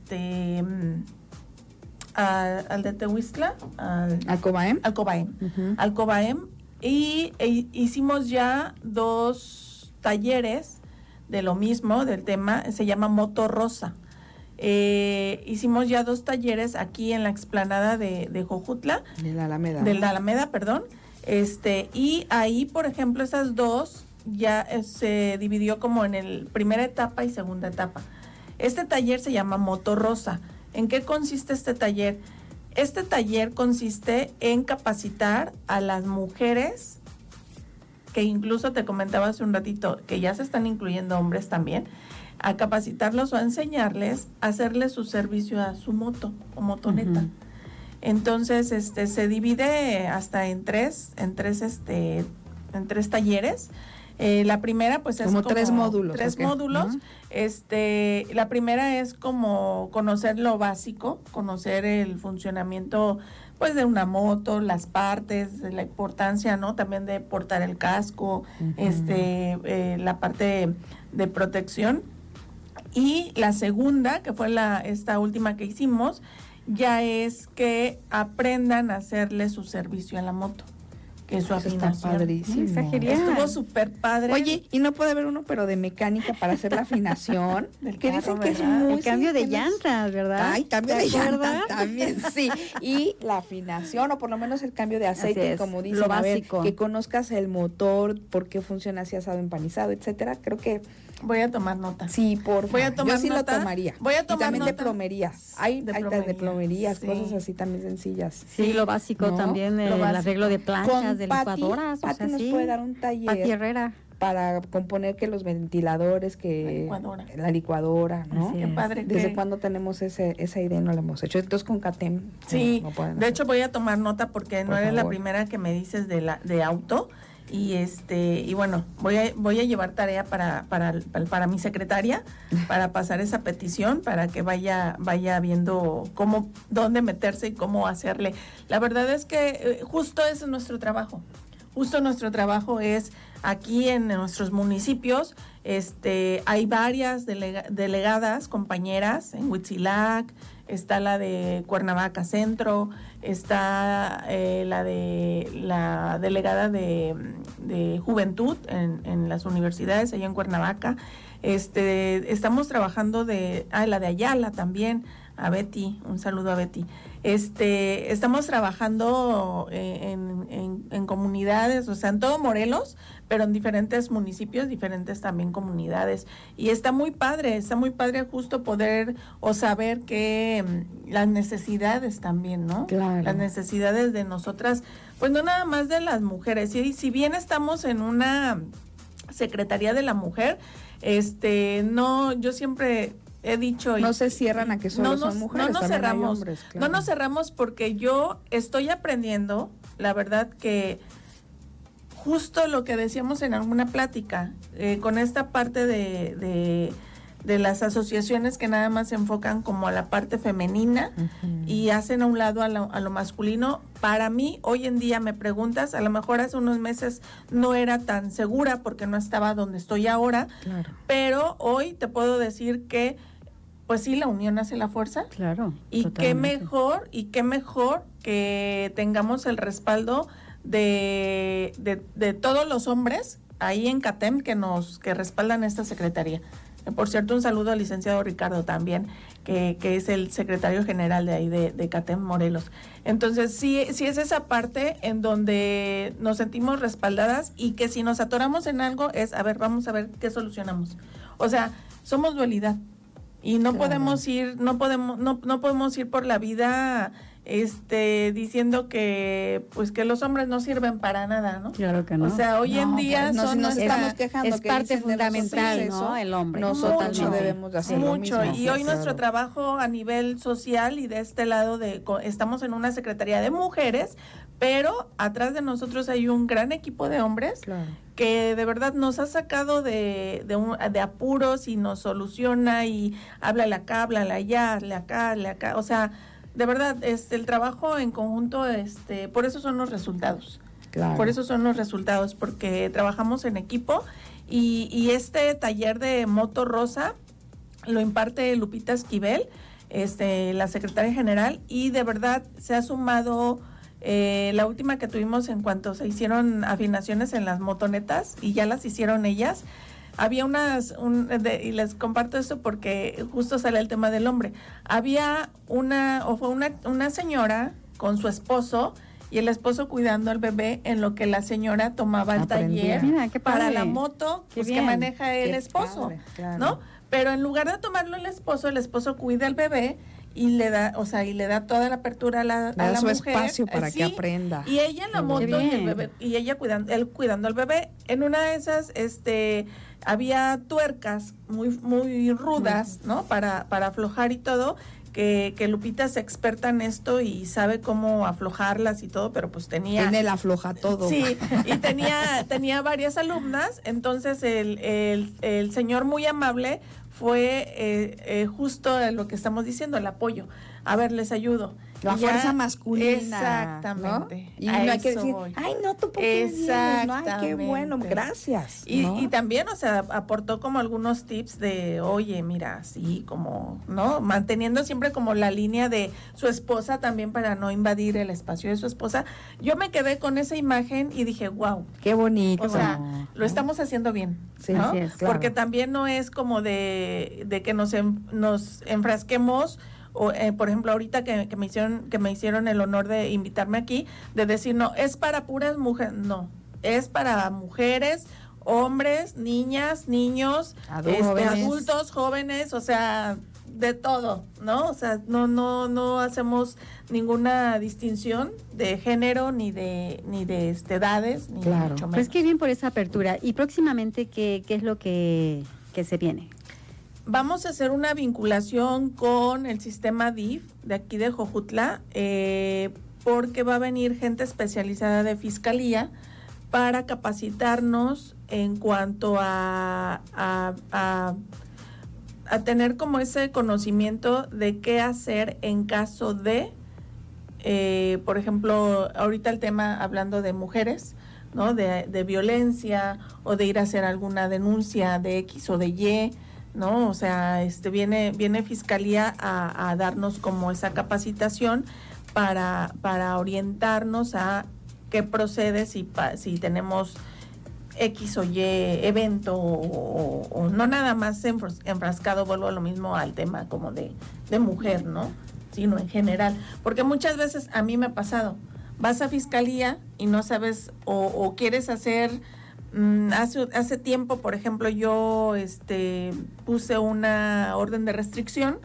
de Tehuistla, al Cobaem. Al Cobaem. Uh-huh. Al Cobaem. Y hicimos ya 2 talleres de lo mismo, del tema, se llama Moto Rosa. Hicimos ya 2 talleres aquí en la explanada de Jojutla. De la Alameda. De la Alameda, perdón. Y ahí, por ejemplo, esas 2 ya se dividió como en el primera etapa y segunda etapa. Este taller se llama Moto Rosa. ¿En qué consiste este taller? Este taller consiste en capacitar a las mujeres, que incluso te comentaba hace un ratito, que ya se están incluyendo hombres también, a capacitarlos o a enseñarles a hacerle su servicio a su moto o motoneta. Uh-huh. Entonces, se divide hasta en tres talleres. La primera, pues, es como 3 módulos. 3 módulos. Uh-huh. La primera es como conocer lo básico, conocer el funcionamiento, pues, de una moto, las partes, la importancia, ¿no? También de portar el casco, uh-huh. La parte de protección. Y la segunda, que fue esta última que hicimos, ya es que aprendan a hacerle su servicio a la moto. que su Eso afinación. está padrísimo. Está genial. Estuvo súper padre. Oye, y no puede haber uno, pero de mecánica para hacer la afinación. Del que carro, dicen que es ¿verdad? muy... El cambio sí, de que no es- llantas, ¿verdad? Ay, cambio ¿Te de llantas acuerdas? también, sí. Y la afinación, o por lo menos el cambio de aceite, Así es, como dicen, lo a ver, básico. que conozcas el motor, por qué funciona así asado empanizado, etcétera. Creo que Voy a tomar nota. sí, por Voy a tomar yo sí nota. lo tomaría. Voy a Y tomar también de nota. plomerías. Hay De de plomería, plomerías, sí. cosas así también sencillas. Sí, lo básico ¿No? también, Lo el básico. arreglo de planchas, Con de Pati, licuadoras, o Pati sea, nos sí. puede dar un taller Pati Herrera. para componer que los ventiladores, que la licuadora, ¿no? Así Qué es. padre. ¿Desde que- cuándo tenemos esa idea y no la hemos hecho? Entonces con CATEM Sí, no pueden de hacer. hecho voy a tomar nota porque no Por eres la favor. primera que me dices de auto y bueno, voy a llevar tarea para mi secretaria para pasar esa petición para que vaya viendo dónde meterse y cómo hacerle. La verdad es que justo ese es nuestro trabajo. Justo nuestro trabajo es aquí en nuestros municipios, hay varias delegadas, compañeras en Huitzilac, está la de Cuernavaca Centro, está la delegada de Juventud en las universidades allá en Cuernavaca. Estamos trabajando la de Ayala también, a Betty, un saludo a Betty. Estamos trabajando en comunidades, o sea, en todo Morelos, pero en diferentes municipios, diferentes también comunidades. Y está muy padre justo poder o saber que las necesidades también, ¿no? Claro. Las necesidades de nosotras, pues no nada más de las mujeres. Y si bien estamos en una Secretaría de la Mujer, no, yo siempre he dicho... No se cierran a que solo son mujeres, No nos también hay cerramos, hombres, claro. no nos cerramos porque yo estoy aprendiendo, la verdad que justo lo que decíamos en alguna plática, con esta parte de las asociaciones que nada más se enfocan como a la parte femenina y hacen a un lado a lo masculino. Para mí, hoy en día me preguntas, a lo mejor hace unos meses no era tan segura porque no estaba donde estoy ahora, Claro. pero hoy te puedo decir que pues sí, la unión hace la fuerza. Claro. Y totalmente. qué mejor que tengamos el respaldo de todos los hombres ahí en CATEM que respaldan esta secretaría. Por cierto, un saludo al licenciado Ricardo también, que es el secretario general de ahí de CATEM Morelos. Entonces, sí es esa parte en donde nos sentimos respaldadas y que si nos atoramos en algo es, a ver, vamos a ver qué solucionamos. O sea, somos dualidad. Y no podemos ir, no podemos ir por la vida diciendo que pues que los hombres no sirven para nada, ¿no? Claro que no. O sea, hoy en día pues, son nos nuestra- estamos quejando es que parte dicen de fundamental, nosotros ¿no? eso, El hombre. nosotros Totalmente. debemos de hacer lo mucho. mismo. Y hoy Sí, nuestro claro. trabajo a nivel social y de este lado estamos en una secretaría de mujeres, pero atrás de nosotros hay un gran equipo de hombres Claro. que de verdad nos ha sacado de apuros y nos soluciona y háblale acá, háblale allá, hazle acá, hazle acá. O sea, de verdad, el trabajo en conjunto, por eso son los resultados. Claro. Por eso son los resultados, porque trabajamos en equipo y este taller de Moto Rosa lo imparte Lupita Esquivel, la secretaria general, y de verdad se ha sumado la última que tuvimos en cuanto se hicieron afinaciones en las motonetas y ya las hicieron ellas. Había y les comparto esto porque justo sale el tema del hombre. Había una señora con su esposo y el esposo cuidando al bebé en lo que la señora tomaba el Aprendía. taller Mira, qué para padre. la moto Qué pues, que bien. maneja el Qué esposo, padre, claro. ¿no? Pero en lugar de tomarlo el esposo cuida al bebé y le da, toda la apertura a la Le da su mujer. espacio para que Sí, aprenda. Y ella en la Qué moto y el bien. bebé, y él cuidando al bebé. En una de esas, había tuercas muy rudas, ¿no? Para aflojar y todo, que Lupita es experta en esto y sabe cómo aflojarlas y todo, pero pues Tiene la afloja todo. Sí, y tenía varias alumnas, entonces el señor muy amable fue justo lo que estamos diciendo, el apoyo. A ver, les ayudo. La fuerza masculina. Exactamente. ¿No? Y no hay que decir, ay, no, tú porque no, ay, qué bueno, gracias. Y también, o sea, aportó como algunos tips de, oye, mira, así como, ¿no? Manteniendo siempre como la línea de su esposa también para no invadir el espacio de su esposa. Yo me quedé con esa imagen y dije, wow. Qué bonito. O sea, lo estamos haciendo bien, sí, ¿no? Sí es, claro. Porque también no es como de que nos enfrasquemos. O, por ejemplo, ahorita que me hicieron el honor de invitarme aquí, de decir, no, es para puras mujeres, no, es para mujeres, hombres, niñas, niños, adultos, jóvenes, o sea, de todo, ¿no? O sea, no hacemos ninguna distinción de género ni de edades, ni mucho menos. Pues qué bien por esa apertura. Y próximamente, ¿qué es lo que se viene? Vamos a hacer una vinculación con el sistema DIF de aquí de Jojutla, porque va a venir gente especializada de fiscalía para capacitarnos en cuanto a tener como ese conocimiento de qué hacer en caso de, por ejemplo, ahorita el tema hablando de mujeres, ¿no? De violencia o de ir a hacer alguna denuncia de X o de Y, ¿no? O sea, viene Fiscalía a darnos como esa capacitación para orientarnos a qué procede si tenemos X o Y evento o no nada más enfrascado, vuelvo a lo mismo al tema como de mujer, ¿no? Sino en general. Porque muchas veces a mí me ha pasado, vas a Fiscalía y no sabes o quieres hacer... Hace tiempo, por ejemplo, yo puse una orden de restricción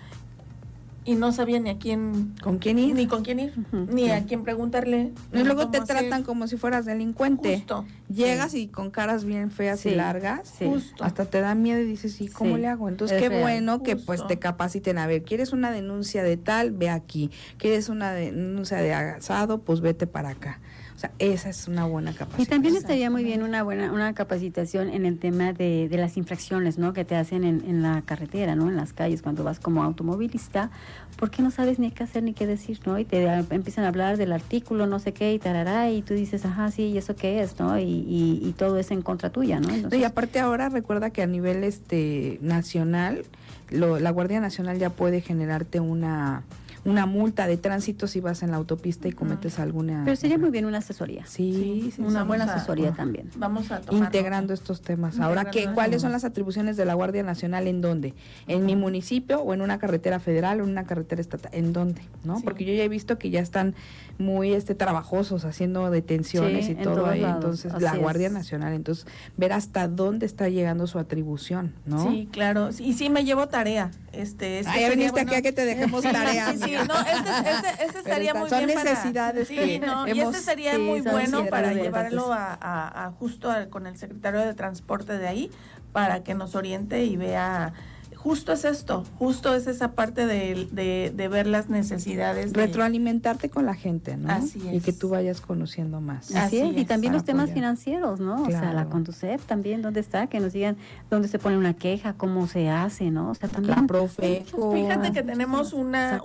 y no sabía ni a quién... ¿Con quién ir? Ni con quién ir, ni a quién preguntarle. Y luego te tratan como si fueras delincuente. Justo. Llegas y con caras bien feas y largas. Justo. Hasta te da miedo y dices, ¿y cómo le hago? Entonces, qué bueno que pues te capaciten. A ver, ¿quieres una denuncia de tal? Ve aquí. ¿Quieres una denuncia de asado? Pues vete para acá. O sea, esa es una buena capacitación. Y también estaría muy bien una capacitación en el tema de las infracciones, ¿no? Que te hacen en la carretera, ¿no? En las calles, cuando vas como automovilista, porque no sabes ni qué hacer ni qué decir, ¿no? Y te empiezan a hablar del artículo, no sé qué, y tarará, y tú dices, ajá, sí, ¿y eso qué es, no? Y todo es en contra tuya, ¿no? Entonces, y aparte ahora recuerda que a nivel nacional, la Guardia Nacional ya puede generarte una multa de tránsito si vas en la autopista y cometes alguna... Pero sería muy bien una asesoría. Sí, una buena asesoría también. Vamos a tomarlo. Integrando estos temas. Ahora, ¿cuáles son las atribuciones de la Guardia Nacional? ¿En dónde? ¿En mi municipio o en una carretera federal o en una carretera estatal? ¿En dónde? ¿No? Sí. Porque yo ya he visto que ya están muy trabajosos haciendo detenciones y todo ahí. Entonces, la Guardia Nacional. Entonces, ver hasta dónde está llegando su atribución, ¿no? Sí, claro. Y sí me llevo tarea. Ya viniste aquí a que te dejemos tarea. Sí, no, este estaría muy son bien. Son necesidades y sería muy bueno para llevarlo a justo con el secretario de Transporte de ahí, para que nos oriente y vea. Justo es esto, justo es esa parte de ver las necesidades. Retroalimentarte con la gente, ¿no? Así es. Y que tú vayas conociendo más. Así es. Y también los temas financieros, ¿no? Claro. O sea, la Conducef también, ¿dónde está? Que nos digan dónde se pone una queja, cómo se hace, ¿no? O sea, también. La Profeco. Fíjate que tenemos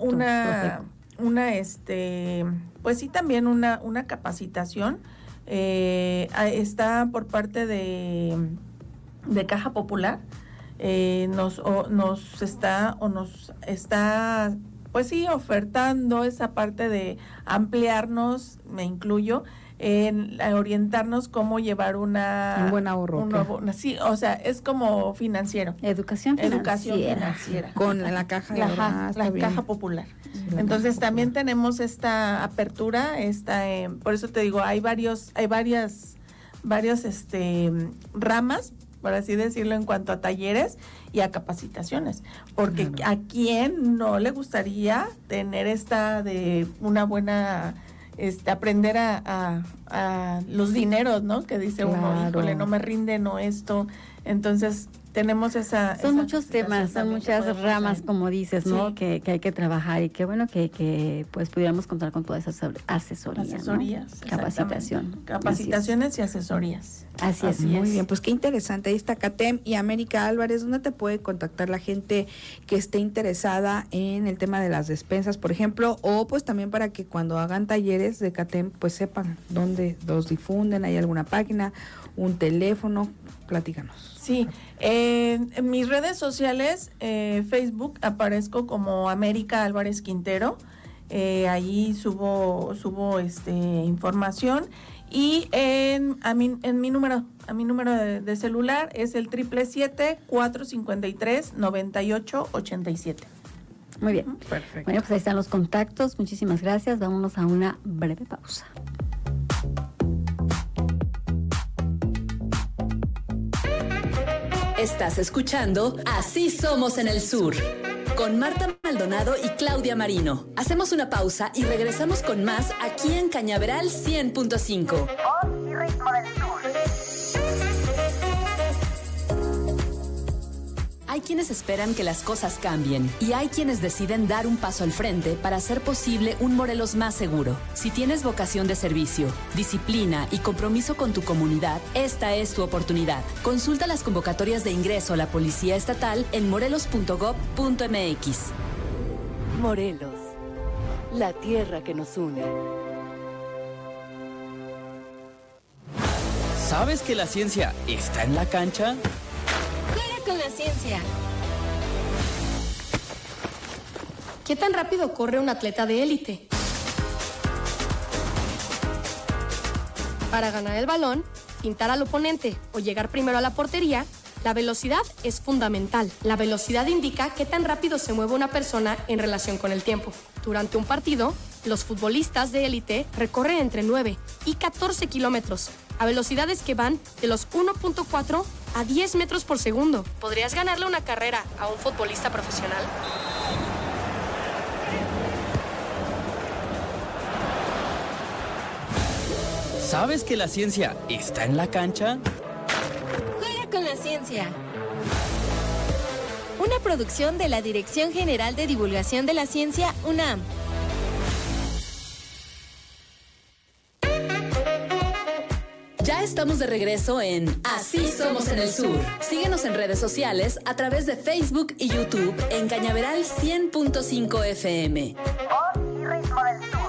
pues sí, también una capacitación. Está por parte de Caja Popular. Nos está pues sí ofertando esa parte de ampliarnos, me incluyo, en orientarnos cómo llevar un buen ahorro. Sí, o sea, es como financiero. Educación financiera. Con la caja de la Caja Popular. Sí, entonces también tenemos esta apertura, por eso te digo, hay varias ramas, por así decirlo, en cuanto a talleres y a capacitaciones, porque a quién no le gustaría tener de una buena, aprender a los dineros, ¿no? Que dice uno, híjole, no me rinde, no esto. Entonces, tenemos esa... Son muchos temas, son muchas ramas, como dices, ¿no? Sí. Que hay que trabajar y qué bueno que pues pudiéramos contar con toda esa asesoría, ¿no? Capacitación. Capacitaciones y asesorías. Así es. Muy bien, pues qué interesante. Ahí está CATEM y América Álvarez. ¿Dónde te puede contactar la gente que esté interesada en el tema de las despensas, por ejemplo? O pues también para que cuando hagan talleres de CATEM, pues sepan dónde los difunden. ¿Hay alguna página, un teléfono? Platícanos. Sí, en mis redes sociales, Facebook, aparezco como América Álvarez Quintero. Allí subo información. Y a mi número de celular es el 777-453-9887. Muy bien. Perfecto. Bueno, pues ahí están los contactos. Muchísimas gracias. Vámonos a una breve pausa. Estás escuchando Así Somos en el Sur, con Marta Maldonado y Claudia Marino. Hacemos una pausa y regresamos con más aquí en Cañaveral 100.5. Voz y ritmo del sur. Hay quienes esperan que las cosas cambien y hay quienes deciden dar un paso al frente para hacer posible un Morelos más seguro. Si tienes vocación de servicio, disciplina y compromiso con tu comunidad, esta es tu oportunidad. Consulta las convocatorias de ingreso a la Policía Estatal en morelos.gov.mx. Morelos, la tierra que nos une. ¿Sabes que la ciencia está en la cancha? Juega con la ciencia. ¿Qué tan rápido corre un atleta de élite? Para ganar el balón, pintar al oponente o llegar primero a la portería, la velocidad es fundamental. La velocidad indica qué tan rápido se mueve una persona en relación con el tiempo. Durante un partido, los futbolistas de élite recorren entre 9 y 14 kilómetros, a velocidades que van de los 1.4 a 10 metros por segundo. ¿Podrías ganarle una carrera a un futbolista profesional? ¿Sabes que la ciencia está en la cancha? Juega con la ciencia. Una producción de la Dirección General de Divulgación de la Ciencia, UNAM. Ya estamos de regreso en Así Somos en el Sur. Síguenos en redes sociales a través de Facebook y YouTube en Cañaveral 100.5 FM. Voz y ritmo del sur.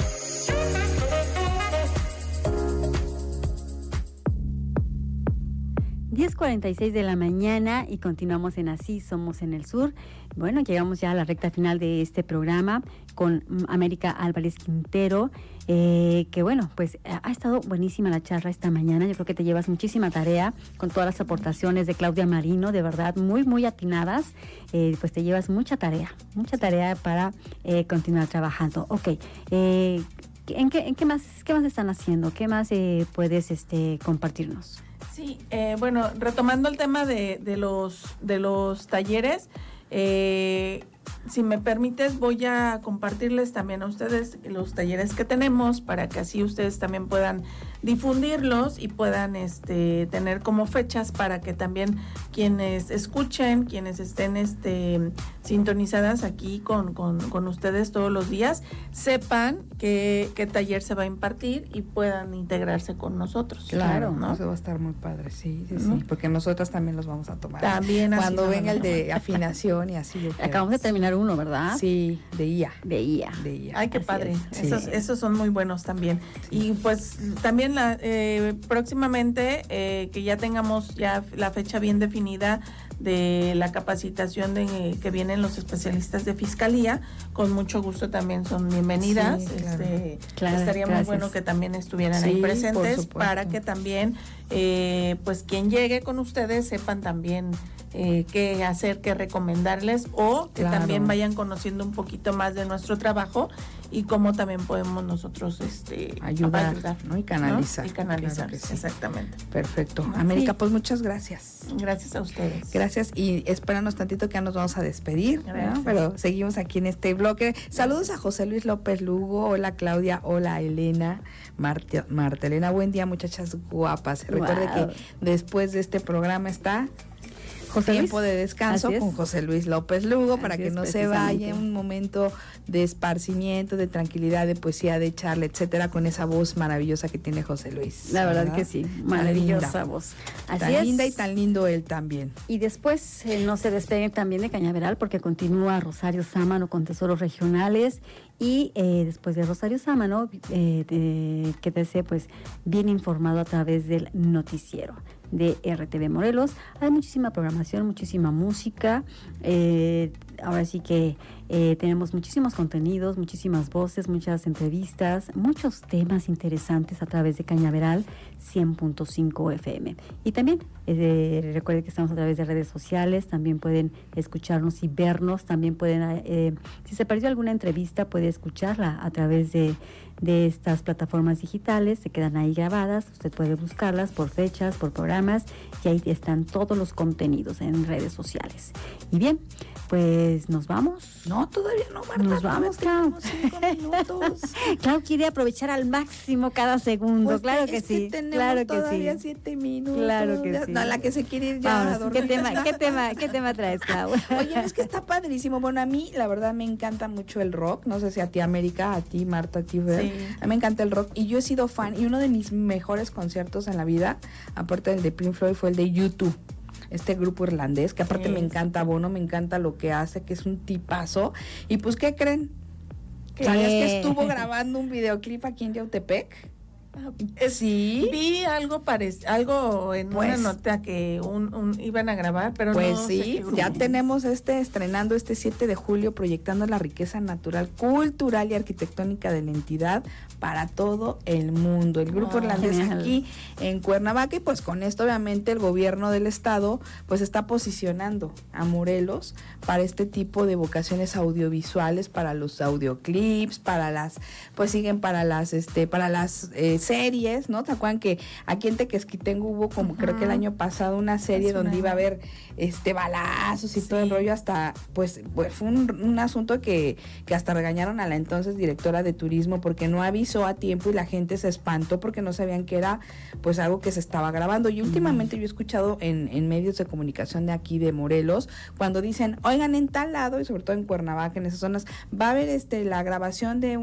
10:46 de la mañana y continuamos en Así Somos en el Sur. Bueno, llegamos ya a la recta final de este programa con América Álvarez Quintero, que bueno, pues ha estado buenísima la charla esta mañana. Yo creo que te llevas muchísima tarea con todas las aportaciones de Claudia Marino, de verdad, muy atinadas. Pues te llevas mucha tarea para continuar trabajando. Ok, ¿en qué más están haciendo? ¿Qué más puedes compartirnos? Sí, bueno, retomando el tema de los talleres, si me permites, voy a compartirles también a ustedes los talleres que tenemos para que así ustedes también puedan difundirlos y puedan tener como fechas para que también quienes escuchen, quienes estén sintonizadas aquí con ustedes todos los días, sepan qué taller se va a impartir y puedan integrarse con nosotros. Claro, ¿no? Eso va a estar muy padre, sí, ¿no? porque nosotras también los vamos a tomar. También cuando así venga el de afinación y así. Acabamos de terminar uno, ¿verdad? Sí, de IA. Ay, qué Así padre. es. Esos son muy buenos también. Sí. Y pues también próximamente que ya tengamos ya la fecha bien definida de la capacitación que vienen los especialistas de fiscalía, con mucho gusto también son bienvenidas. Sí, claro, estaría muy bueno que también estuvieran ahí presentes para que también pues quien llegue con ustedes sepan también qué hacer, qué recomendarles, o que también vayan conociendo un poquito más de nuestro trabajo y cómo también podemos nosotros ayudar, ¿no? Y canalizar. ¿no? Y canalizar, claro sí. Exactamente. Perfecto. América, pues muchas gracias. Gracias a ustedes. Gracias y espéranos tantito que ya nos vamos a despedir, ¿no? Pero seguimos aquí en este bloque. Saludos a José Luis López Lugo, hola Claudia, hola Elena, Marta Elena, buen día muchachas guapas. Recuerde que después de este programa está Tiempo de descanso con José Luis López Lugo, para que no se vaya un momento de esparcimiento, de tranquilidad, de poesía, de charla, etcétera, con esa voz maravillosa que tiene José Luis. La verdad que sí, maravillosa voz. Así tan es. Linda y tan lindo él también. Y después no se despeguen también de Cañaveral, porque continúa Rosario Sámano con Tesoros Regionales. Y después de Rosario Sámano, quédese pues bien informado a través del noticiero de RTV Morelos. Hay muchísima programación, muchísima música. Ahora sí que tenemos muchísimos contenidos, muchísimas voces, muchas entrevistas, muchos temas interesantes a través de Cañaveral 100.5 FM. Y también recuerden que estamos a través de redes sociales, también pueden escucharnos y vernos, también pueden, si se perdió alguna entrevista, puede escucharla a través de estas plataformas digitales, se quedan ahí grabadas, usted puede buscarlas por fechas, por programas, y ahí están todos los contenidos en redes sociales. Y bien, pues nos vamos. No, todavía no, Marta. Nos vamos, Clau. 5 minutos. Clau quiere aprovechar al máximo cada segundo. Pues claro que sí. Claro que sí. 7 minutos. Claro que sí. No, la que se quiere ir ya a dormir. ¿Qué tema traes, Clau? Oye, es que está padrísimo. Bueno, a mí, la verdad, me encanta mucho el rock. No sé si a ti, América, a ti, Marta, a ti, Fer. Sí. A mí me encanta el rock. Y yo he sido fan. Y uno de mis mejores conciertos en la vida, aparte del de Pink Floyd, fue el de U2. Este grupo irlandés, que aparte me encanta Bono, me encanta lo que hace, que es un tipazo. Y pues, ¿qué creen? ¿Sabías que estuvo grabando un videoclip aquí en Yautepec? Sí. Vi algo en una nota que iban a grabar, pero pues no sí, sé qué grupo. Ya tenemos estrenando este 7 de julio, proyectando la riqueza natural, cultural y arquitectónica de la entidad para todo el mundo. El grupo irlandés aquí en Cuernavaca, y pues con esto obviamente el gobierno del estado pues está posicionando a Morelos para este tipo de vocaciones audiovisuales, para los audioclips, para las series, ¿no? ¿Te acuerdan que aquí en Tequesquitengo hubo como creo que el año pasado una serie donde iba a haber balazos y todo el rollo? Hasta pues fue un asunto que hasta regañaron a la entonces directora de turismo porque no avisó a tiempo y la gente se espantó porque no sabían que era pues algo que se estaba grabando. Y últimamente yo he escuchado en medios de comunicación de aquí de Morelos, cuando dicen, oigan, en tal lado, y sobre todo en Cuernavaca, en esas zonas, va a haber la grabación de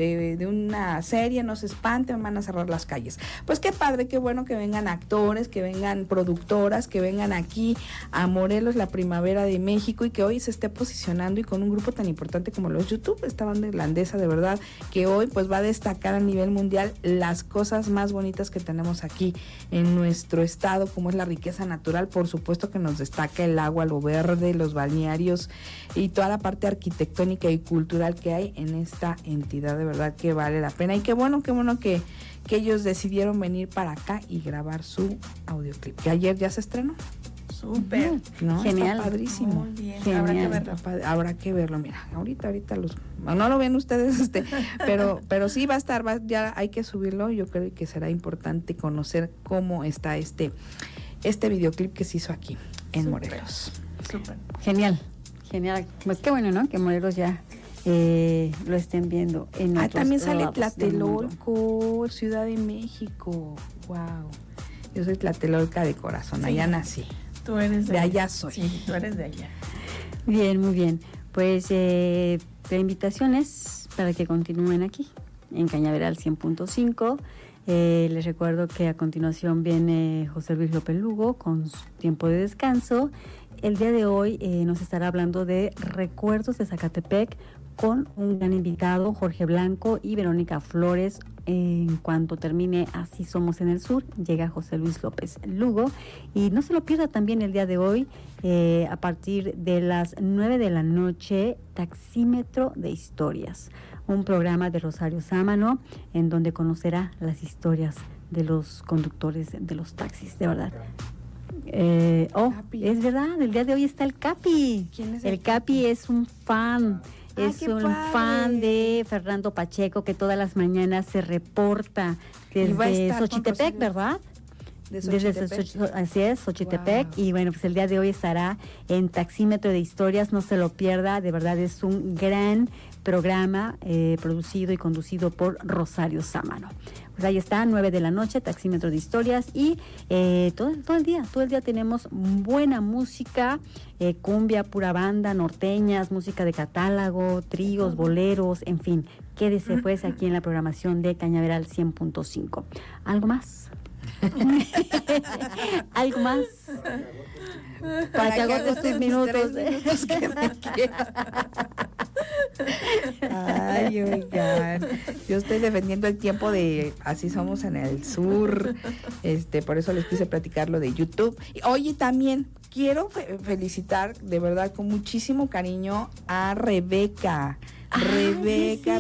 una serie, no se espanten, van a cerrar las calles. Pues qué padre, qué bueno que vengan actores, que vengan productoras, que vengan aquí a Morelos, la primavera de México, y que hoy se esté posicionando y con un grupo tan importante como los YouTube, esta banda irlandesa de verdad, que hoy pues va a destacar a nivel mundial las cosas más bonitas que tenemos aquí en nuestro estado, como es la riqueza natural. Por supuesto que nos destaca el agua, lo verde, los balnearios y toda la parte arquitectónica y cultural que hay en esta entidad, de verdad que vale la pena. Y qué bueno que ellos decidieron venir para acá y grabar su audioclip, que ayer ya se estrenó. Súper, ¿no? Genial. Está padrísimo. Muy bien. Genial. Habrá que verlo. Mira, ahorita no lo ven ustedes, pero sí va a estar, ya hay que subirlo. Yo creo que será importante conocer cómo está este videoclip que se hizo aquí en Morelos. Súper. Genial. Pues qué bueno, ¿no? Que Morelos ya lo estén viendo en otros también sale lados Tlatelolco, Ciudad de México. Wow. Yo soy tlatelolca de corazón, allá nací. Tú eres de allá soy. Sí, tú eres de allá. Bien, muy bien. Pues la invitación es para que continúen aquí, en Cañaveral 100.5. Les recuerdo que a continuación viene José Luis López Lugo con su tiempo de descanso. El día de hoy nos estará hablando de recuerdos de Zacatepec con un gran invitado, Jorge Blanco y Verónica Flores. En cuanto termine Así Somos en el Sur, llega José Luis López Lugo. Y no se lo pierda también el día de hoy, a partir de las 9 de la noche, Taxímetro de Historias, un programa de Rosario Sámano, en donde conocerá las historias de los conductores de los taxis, de verdad. Es verdad, el día de hoy está el Capi. ¿Quién es el Capi? Es un fan. Es un fan de Fernando Pacheco, que todas las mañanas se reporta desde Xochitepec, ¿verdad? Así es, Xochitepec. Wow. Y bueno, pues el día de hoy estará en Taxímetro de Historias, no se lo pierda, de verdad es un gran programa producido y conducido por Rosario Sámano. Pues ahí está, 9 de la noche, Taxímetro de Historias, y todo el día tenemos buena música, cumbia, pura banda, norteñas, música de catálogo, tríos, boleros, en fin. Quédese pues aquí en la programación de Cañaveral 100.5. ¿Algo más? ¿Algo más? Para que agotes tus minutos. Que me quedan. Ay, oigan, yo estoy defendiendo el tiempo de Así Somos en el Sur, por eso les quise platicar lo de YouTube. Oye, también quiero felicitar de verdad con muchísimo cariño a Rebeca. Rebeca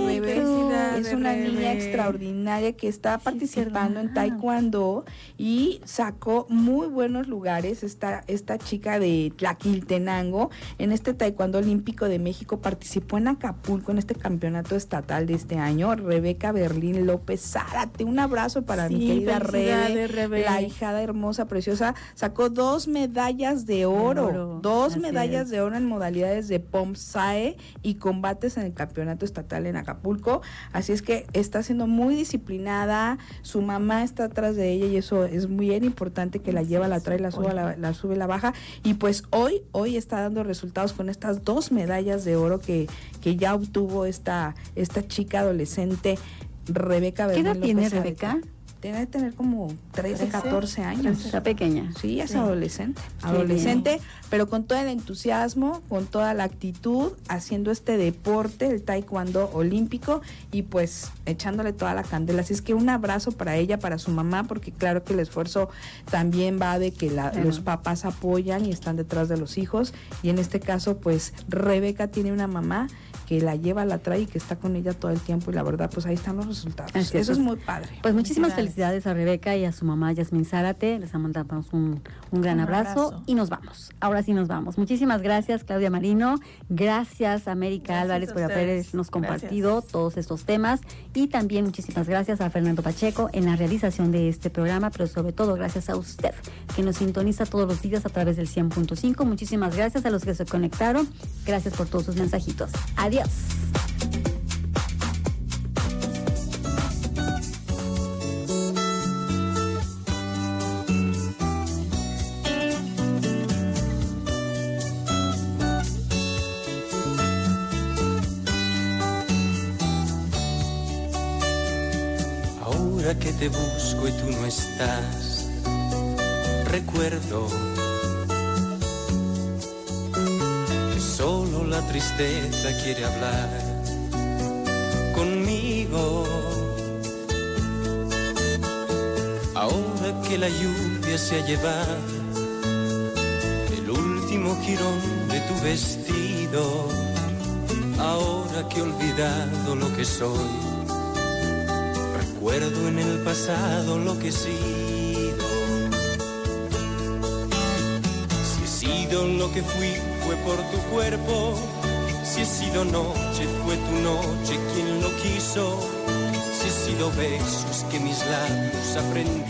es una niña extraordinaria que está participando en taekwondo y sacó muy buenos lugares. Esta chica de Tlaquiltenango en este taekwondo olímpico de México participó en Acapulco en este campeonato estatal de este año. Rebeca Berlín López Zárate, un abrazo para mi querida Rebe, la hijada hermosa, preciosa. Sacó 2 medallas de oro, 2 medallas de oro en modalidades de POMSAE y combate en el campeonato estatal en Acapulco, así es que está siendo muy disciplinada, su mamá está atrás de ella y eso es muy bien importante, que la lleva, la trae, la sube, la baja, y pues hoy está dando resultados con estas 2 medallas de oro que ya obtuvo esta chica adolescente, Rebeca Berlín. ¿Qué edad tiene Rebeca? Debe tener como 13, 14 años. Está pequeña. Sí, es adolescente, pero con todo el entusiasmo, con toda la actitud, haciendo este deporte, el taekwondo olímpico, y pues echándole toda la candela. Así es que un abrazo para ella, para su mamá, porque claro que el esfuerzo también va de que los papás apoyan y están detrás de los hijos, y en este caso pues Rebeca tiene una mamá que la lleva, la trae y que está con ella todo el tiempo, y la verdad pues ahí están los resultados. Eso es muy padre. Pues muchísimas felicidades a Rebeca y a su mamá Yasmín Zárate, les mandamos un gran abrazo y nos vamos. Ahora sí nos vamos. Muchísimas gracias, Claudia Marino, gracias América Álvarez por habernos compartido todos estos temas, y también muchísimas gracias a Fernando Pacheco en la realización de este programa, pero sobre todo gracias a usted que nos sintoniza todos los días a través del 100.5. Muchísimas gracias a los que se conectaron, gracias por todos sus mensajitos. Adiós. Ahora que te busco y tú no estás, recuerdo que solo la tristeza quiere hablar conmigo. Ahora que la lluvia se ha llevado el último jirón de tu vestido, ahora que he olvidado lo que soy, recuerdo en el pasado lo que he sido. Si he sido lo que fui, fue por tu cuerpo. Si he sido noche, fue tu noche quien lo quiso. Si he sido besos que mis labios aprendieron.